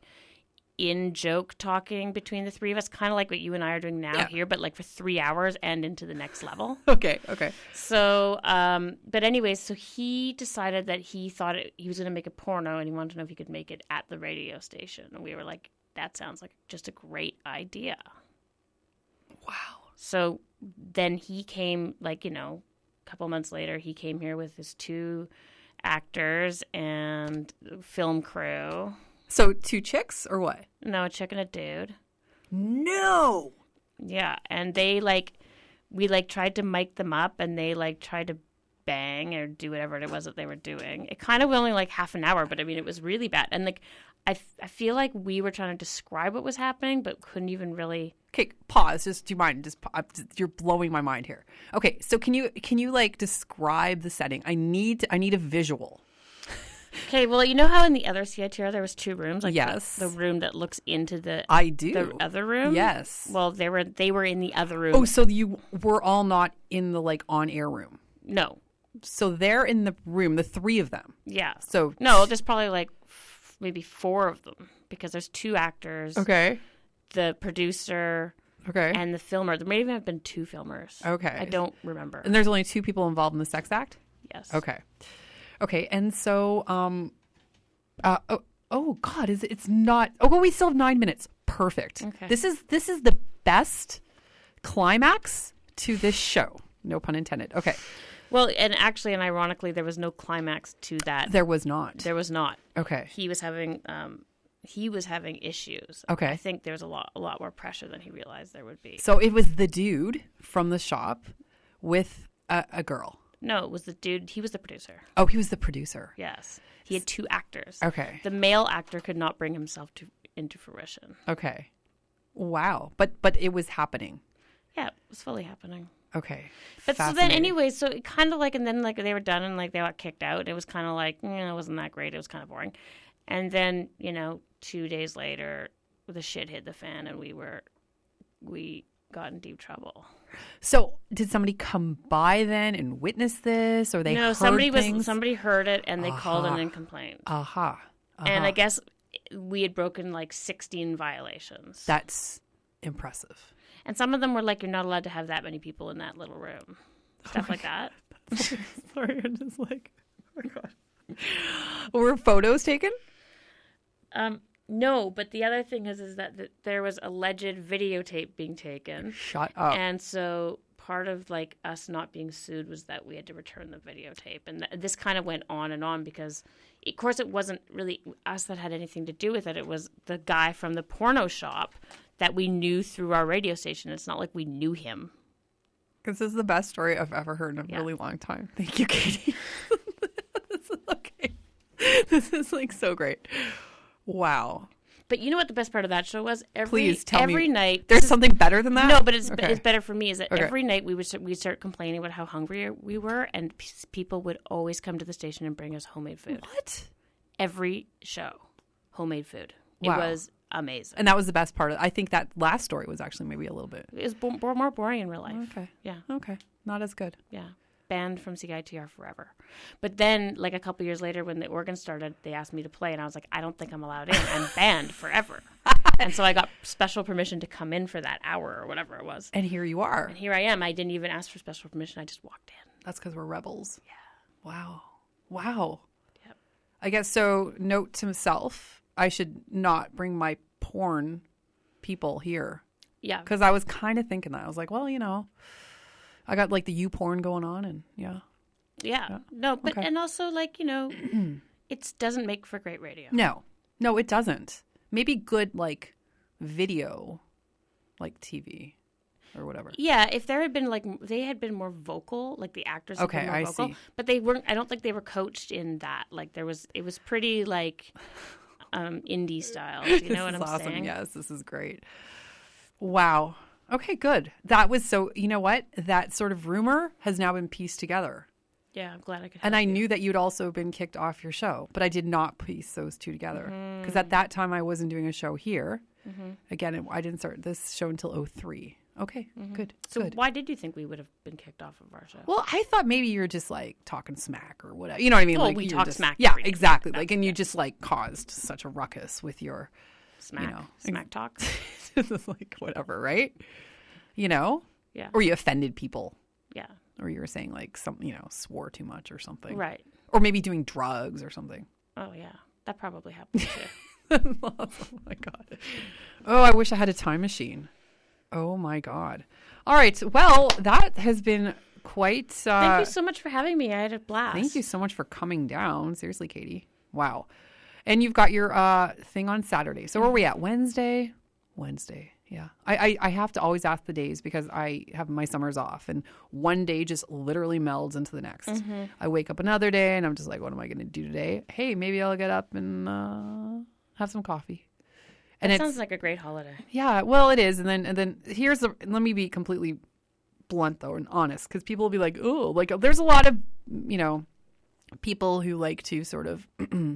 in-joke talking between the three of us, kind of like what you and I are doing now yeah. here, but like for three hours and into the next level. Okay, okay. So, um, but anyways, so he decided that he thought it, he was going to make a porno and he wanted to know if he could make it at the radio station. And we were like, that sounds like just a great idea. Wow. So then he came, like, you know, a couple months later, he came here with his two actors and film crew. So two chicks or what? No, a chick and a dude. No. Yeah, and they like, we like tried to mic them up, and they like tried to bang or do whatever it was that they were doing. It kind of was only like half an hour, but I mean, it was really bad. And like, I, f- I feel like we were trying to describe what was happening, but couldn't even really. Okay, pause. Just do you mind? Just you're blowing my mind here. Okay, so can you can you like describe the setting? I need to, I need a visual. Okay, well, you know how in the other C I T R there was two rooms, like yes. the, the room that looks into the I do the other room. Yes. Well, they were they were in the other room. Oh, so you were all not in the like on air room? No. So they're in the room, the three of them. Yeah. So no, there's probably like f- maybe four of them because there's two actors. Okay. The producer. Okay. And the filmer. There may even have been two filmers. Okay. I don't remember. And there's only two people involved in the sex act? Yes. Okay. Okay, and so, um, uh, oh, oh God, is it, it's not, oh, well, we still have nine minutes. Perfect. Okay. This is, this is the best climax to this show. No pun intended. Okay. Well, and actually, and ironically, there was no climax to that. There was not. There was not. Okay. He was having, um, he was having issues. Okay. I think there was a lot, a lot more pressure than he realized there would be. So it was the dude from the shop with a, a girl. No, it was the dude. He was the producer. Oh, he was the producer. Yes. He had two actors. Okay. The male actor could not bring himself to into fruition. Okay. Wow. But but it was happening. Yeah, it was fully happening. Okay. But so then anyway, so it kind of like, and then like they were done and like they got kicked out. It was kind of like, you know, it wasn't that great. It was kind of boring. And then, you know, two days later, the shit hit the fan and we were, we got in deep trouble. So did somebody come by then and witness this, or they no heard somebody things? was somebody heard it and they uh-huh. called in and complained. Aha. Uh-huh. Uh-huh. And I guess we had broken like sixteen violations. That's impressive. And some of them were like, you're not allowed to have that many people in that little room, stuff oh like God. that. Sorry, I'm just like, oh my God. Were photos taken? Um. No, but the other thing is, is that th- there was alleged videotape being taken. Shut up. And so part of like us not being sued was that we had to return the videotape, and th- this kind of went on and on because, of course, it wasn't really us that had anything to do with it. It was the guy from the porno shop that we knew through our radio station. It's not like we knew him. This is the best story I've ever heard in a yeah. really long time. Thank you, Katie. This is okay. This is like so great. Wow. But you know what the best part of that show was? Every, Please tell every me. night. There's something better than that? No, but it's okay. it's better for me. Is that okay. every night we would start, we'd start complaining about how hungry we were, and p- people would always come to the station and bring us homemade food. What? Every show, homemade food. Wow. It was amazing. And that was the best part of it. I think that last story was actually maybe a little bit. It was bo- more boring in real life. Okay. Yeah. Okay. Not as good. Yeah. Banned from C I T R forever. But then, like a couple years later, when the organ started, they asked me to play, and I was like, I don't think I'm allowed in. I'm banned forever. And so I got special permission to come in for that hour or whatever it was. And here you are. And here I am. I didn't even ask for special permission. I just walked in. That's because we're rebels. Yeah. Wow. Wow. Yep. I guess so. Note to myself, I should not bring my porn people here. Yeah. Because I was kind of thinking that. I was like, well, you know, I got like the U porn going on, and yeah. Yeah. yeah. No, but okay. and also like, you know, it doesn't make for great radio. No. No, it doesn't. Maybe good like video, like T V or whatever. Yeah, if there had been like they had been more vocal, like the actors had okay, been more I vocal, see. But they weren't. I don't think they were coached in that. Like there was, it was pretty like um, indie style. You know what I'm awesome. saying? Yes, this is great. Wow. Okay, good. That was so. You know what? That sort of rumor has now been pieced together. Yeah, I'm glad I could. And I you. knew that you'd also been kicked off your show, but I did not piece those two together because mm-hmm. at that time I wasn't doing a show here. Mm-hmm. Again, it, I didn't start this show until oh three. Okay, mm-hmm. good. So good. why did you think we would have been kicked off of our show? Well, I thought maybe you're just like talking smack or whatever. You know what I mean? Well, like we you're talk just, smack. Yeah, exactly. That's, like, and you yeah. just like caused such a ruckus with your smack, you know, smack talk. It's like whatever, right? You know? Yeah. Or you offended people. Yeah. Or you were saying like some, you know, swore too much or something. Right. Or maybe doing drugs or something. Oh yeah, that probably happened too. Oh my God. Oh, I wish I had a time machine. Oh my God. All right. Well, that has been quite. Uh, Thank you so much for having me. I had a blast. Thank you so much for coming down. Seriously, Katie. Wow. And you've got your uh, thing on Saturday. So where are we at? Wednesday? Wednesday. Yeah. I, I, I have to always ask the days because I have my summers off and one day just literally melds into the next. Mm-hmm. I wake up another day and I'm just like, what am I going to do today? Hey, maybe I'll get up and uh, have some coffee. And that it sounds like a great holiday. Yeah, well, it is. And then and then here's the, let me be completely blunt though and honest because people will be like, oh, like there's a lot of, you know, people who like to sort of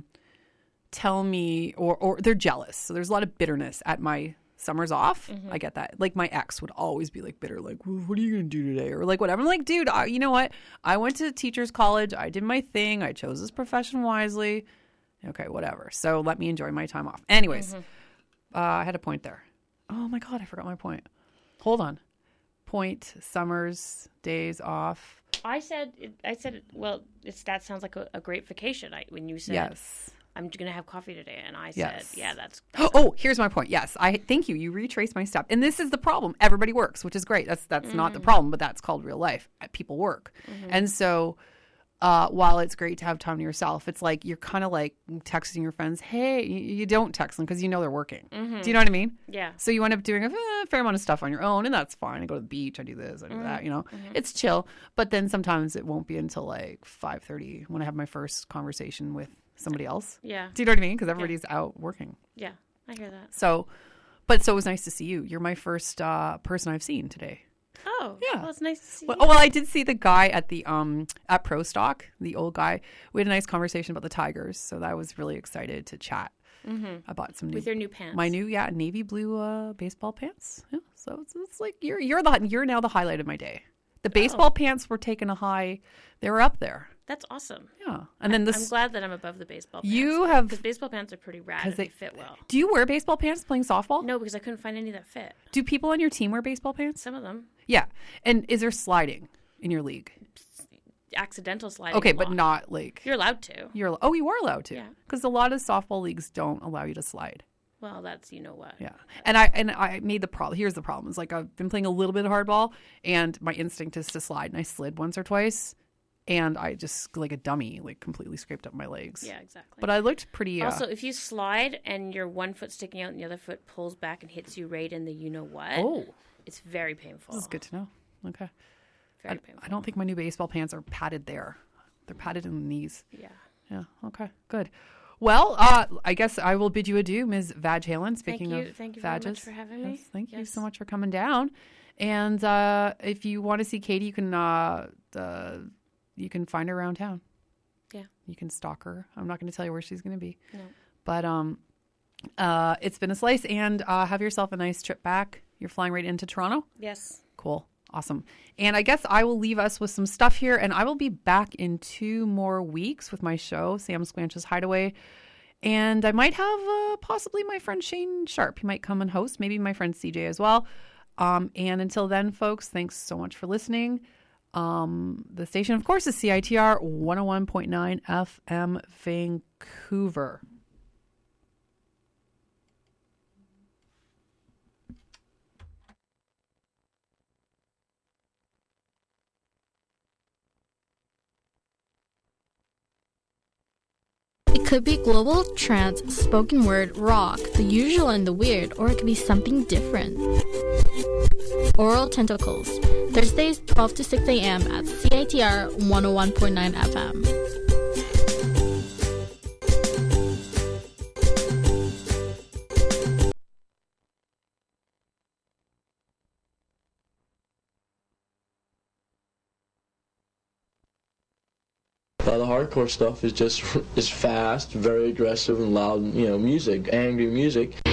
tell me or, or they're jealous. So there's a lot of bitterness at my summers off. Mm-hmm. I get that. Like my ex would always be like bitter, like, well, what are you going to do today? Or like whatever. I'm like, dude, I, you know what? I went to teacher's college. I did my thing. I chose this profession wisely. Okay, whatever. So let me enjoy my time off. Anyways, mm-hmm. uh, I had a point there. Oh my God, I forgot my point. Hold on. Point, summers, days off. I said, I said, well, it's, that sounds like a, a great vacation. I, when you said, yes. I'm going to have coffee today. And I yes. said, yeah, that's, that's Oh, here's my point. Yes. I thank you. You retraced my step. And this is the problem. Everybody works, which is great. That's that's mm-hmm. not the problem, but that's called real life. People work. Mm-hmm. And so uh, while it's great to have time to yourself, it's like you're kind of like texting your friends, hey, you, you don't text them because you know they're working. Mm-hmm. Do you know what I mean? Yeah. So you end up doing a eh, fair amount of stuff on your own, and that's fine. I go to the beach. I do this. I do mm-hmm. that. You know, mm-hmm. it's chill. But then sometimes it won't be until like five thirty when I have my first conversation with somebody else. Yeah. Do you know what I mean? Because everybody's yeah. out working. Yeah, I hear that. So, but so it was nice to see you. You're my first uh, person I've seen today. Oh, yeah. Well, it's nice to see well, you. Well, I did see the guy at the um at Pro Stock, the old guy. We had a nice conversation about the Tigers, so I was really excited to chat. Mm-hmm. I bought some new with your new pants. My new yeah navy blue uh, baseball pants. Yeah, so it's, it's like you're you're the you're now the highlight of my day. The baseball oh. pants were taking a high. They were up there. That's awesome. Yeah, and then this. I'm glad that I'm above the baseball pants. You have because baseball pants are pretty rad. They, they fit well. Do you wear baseball pants playing softball? No, because I couldn't find any that fit. Do people on your team wear baseball pants? Some of them. Yeah, and is there sliding in your league? Accidental sliding. Okay, but not like you're allowed to. You're oh, you are allowed to. Yeah, because a lot of softball leagues don't allow you to slide. Well, that's you know what. Yeah, and I and I made the problem. Here's the problem: is like I've been playing a little bit of hardball, and my instinct is to slide, and I slid once or twice, and I just like a dummy, like completely scraped up my legs. Yeah, exactly. But I looked pretty. Uh, also, if you slide and your one foot sticking out and the other foot pulls back and hits you right in the you know what, oh, it's very painful. This is good to know. Okay. Very I, painful. I don't think my new baseball pants are padded there. They're padded in the knees. Yeah. Yeah. Okay. Good. Well, uh, I guess I will bid you adieu, Miz Vaj Halen. Speaking thank you. of Thank you very Vages. much for having me. Yes, thank yes. you so much for coming down. And uh, if you want to see Katie, you can uh, uh, you can find her around town. Yeah. You can stalk her. I'm not going to tell you where she's going to be. No. But um, uh, it's been a slice, and uh, have yourself a nice trip back. You're flying right into Toronto? Yes. Cool. Awesome. And I guess I will leave us with some stuff here, and I will be back in two more weeks with my show, Sam Squanch's Hideaway. And I might have uh, possibly my friend Shane Sharp. He might come and host, maybe my friend C J as well. Um, and until then, folks, thanks so much for listening. Um, the station, of course, is C I T R one oh one point nine F M Vancouver. It could be global, trance, spoken word, rock, the usual and the weird, or it could be something different. Oral Tentacles, Thursdays twelve to six a.m. at C I T R one oh one point nine F M. Uh, the hardcore stuff is just is fast, very aggressive and loud, you know, music, angry music.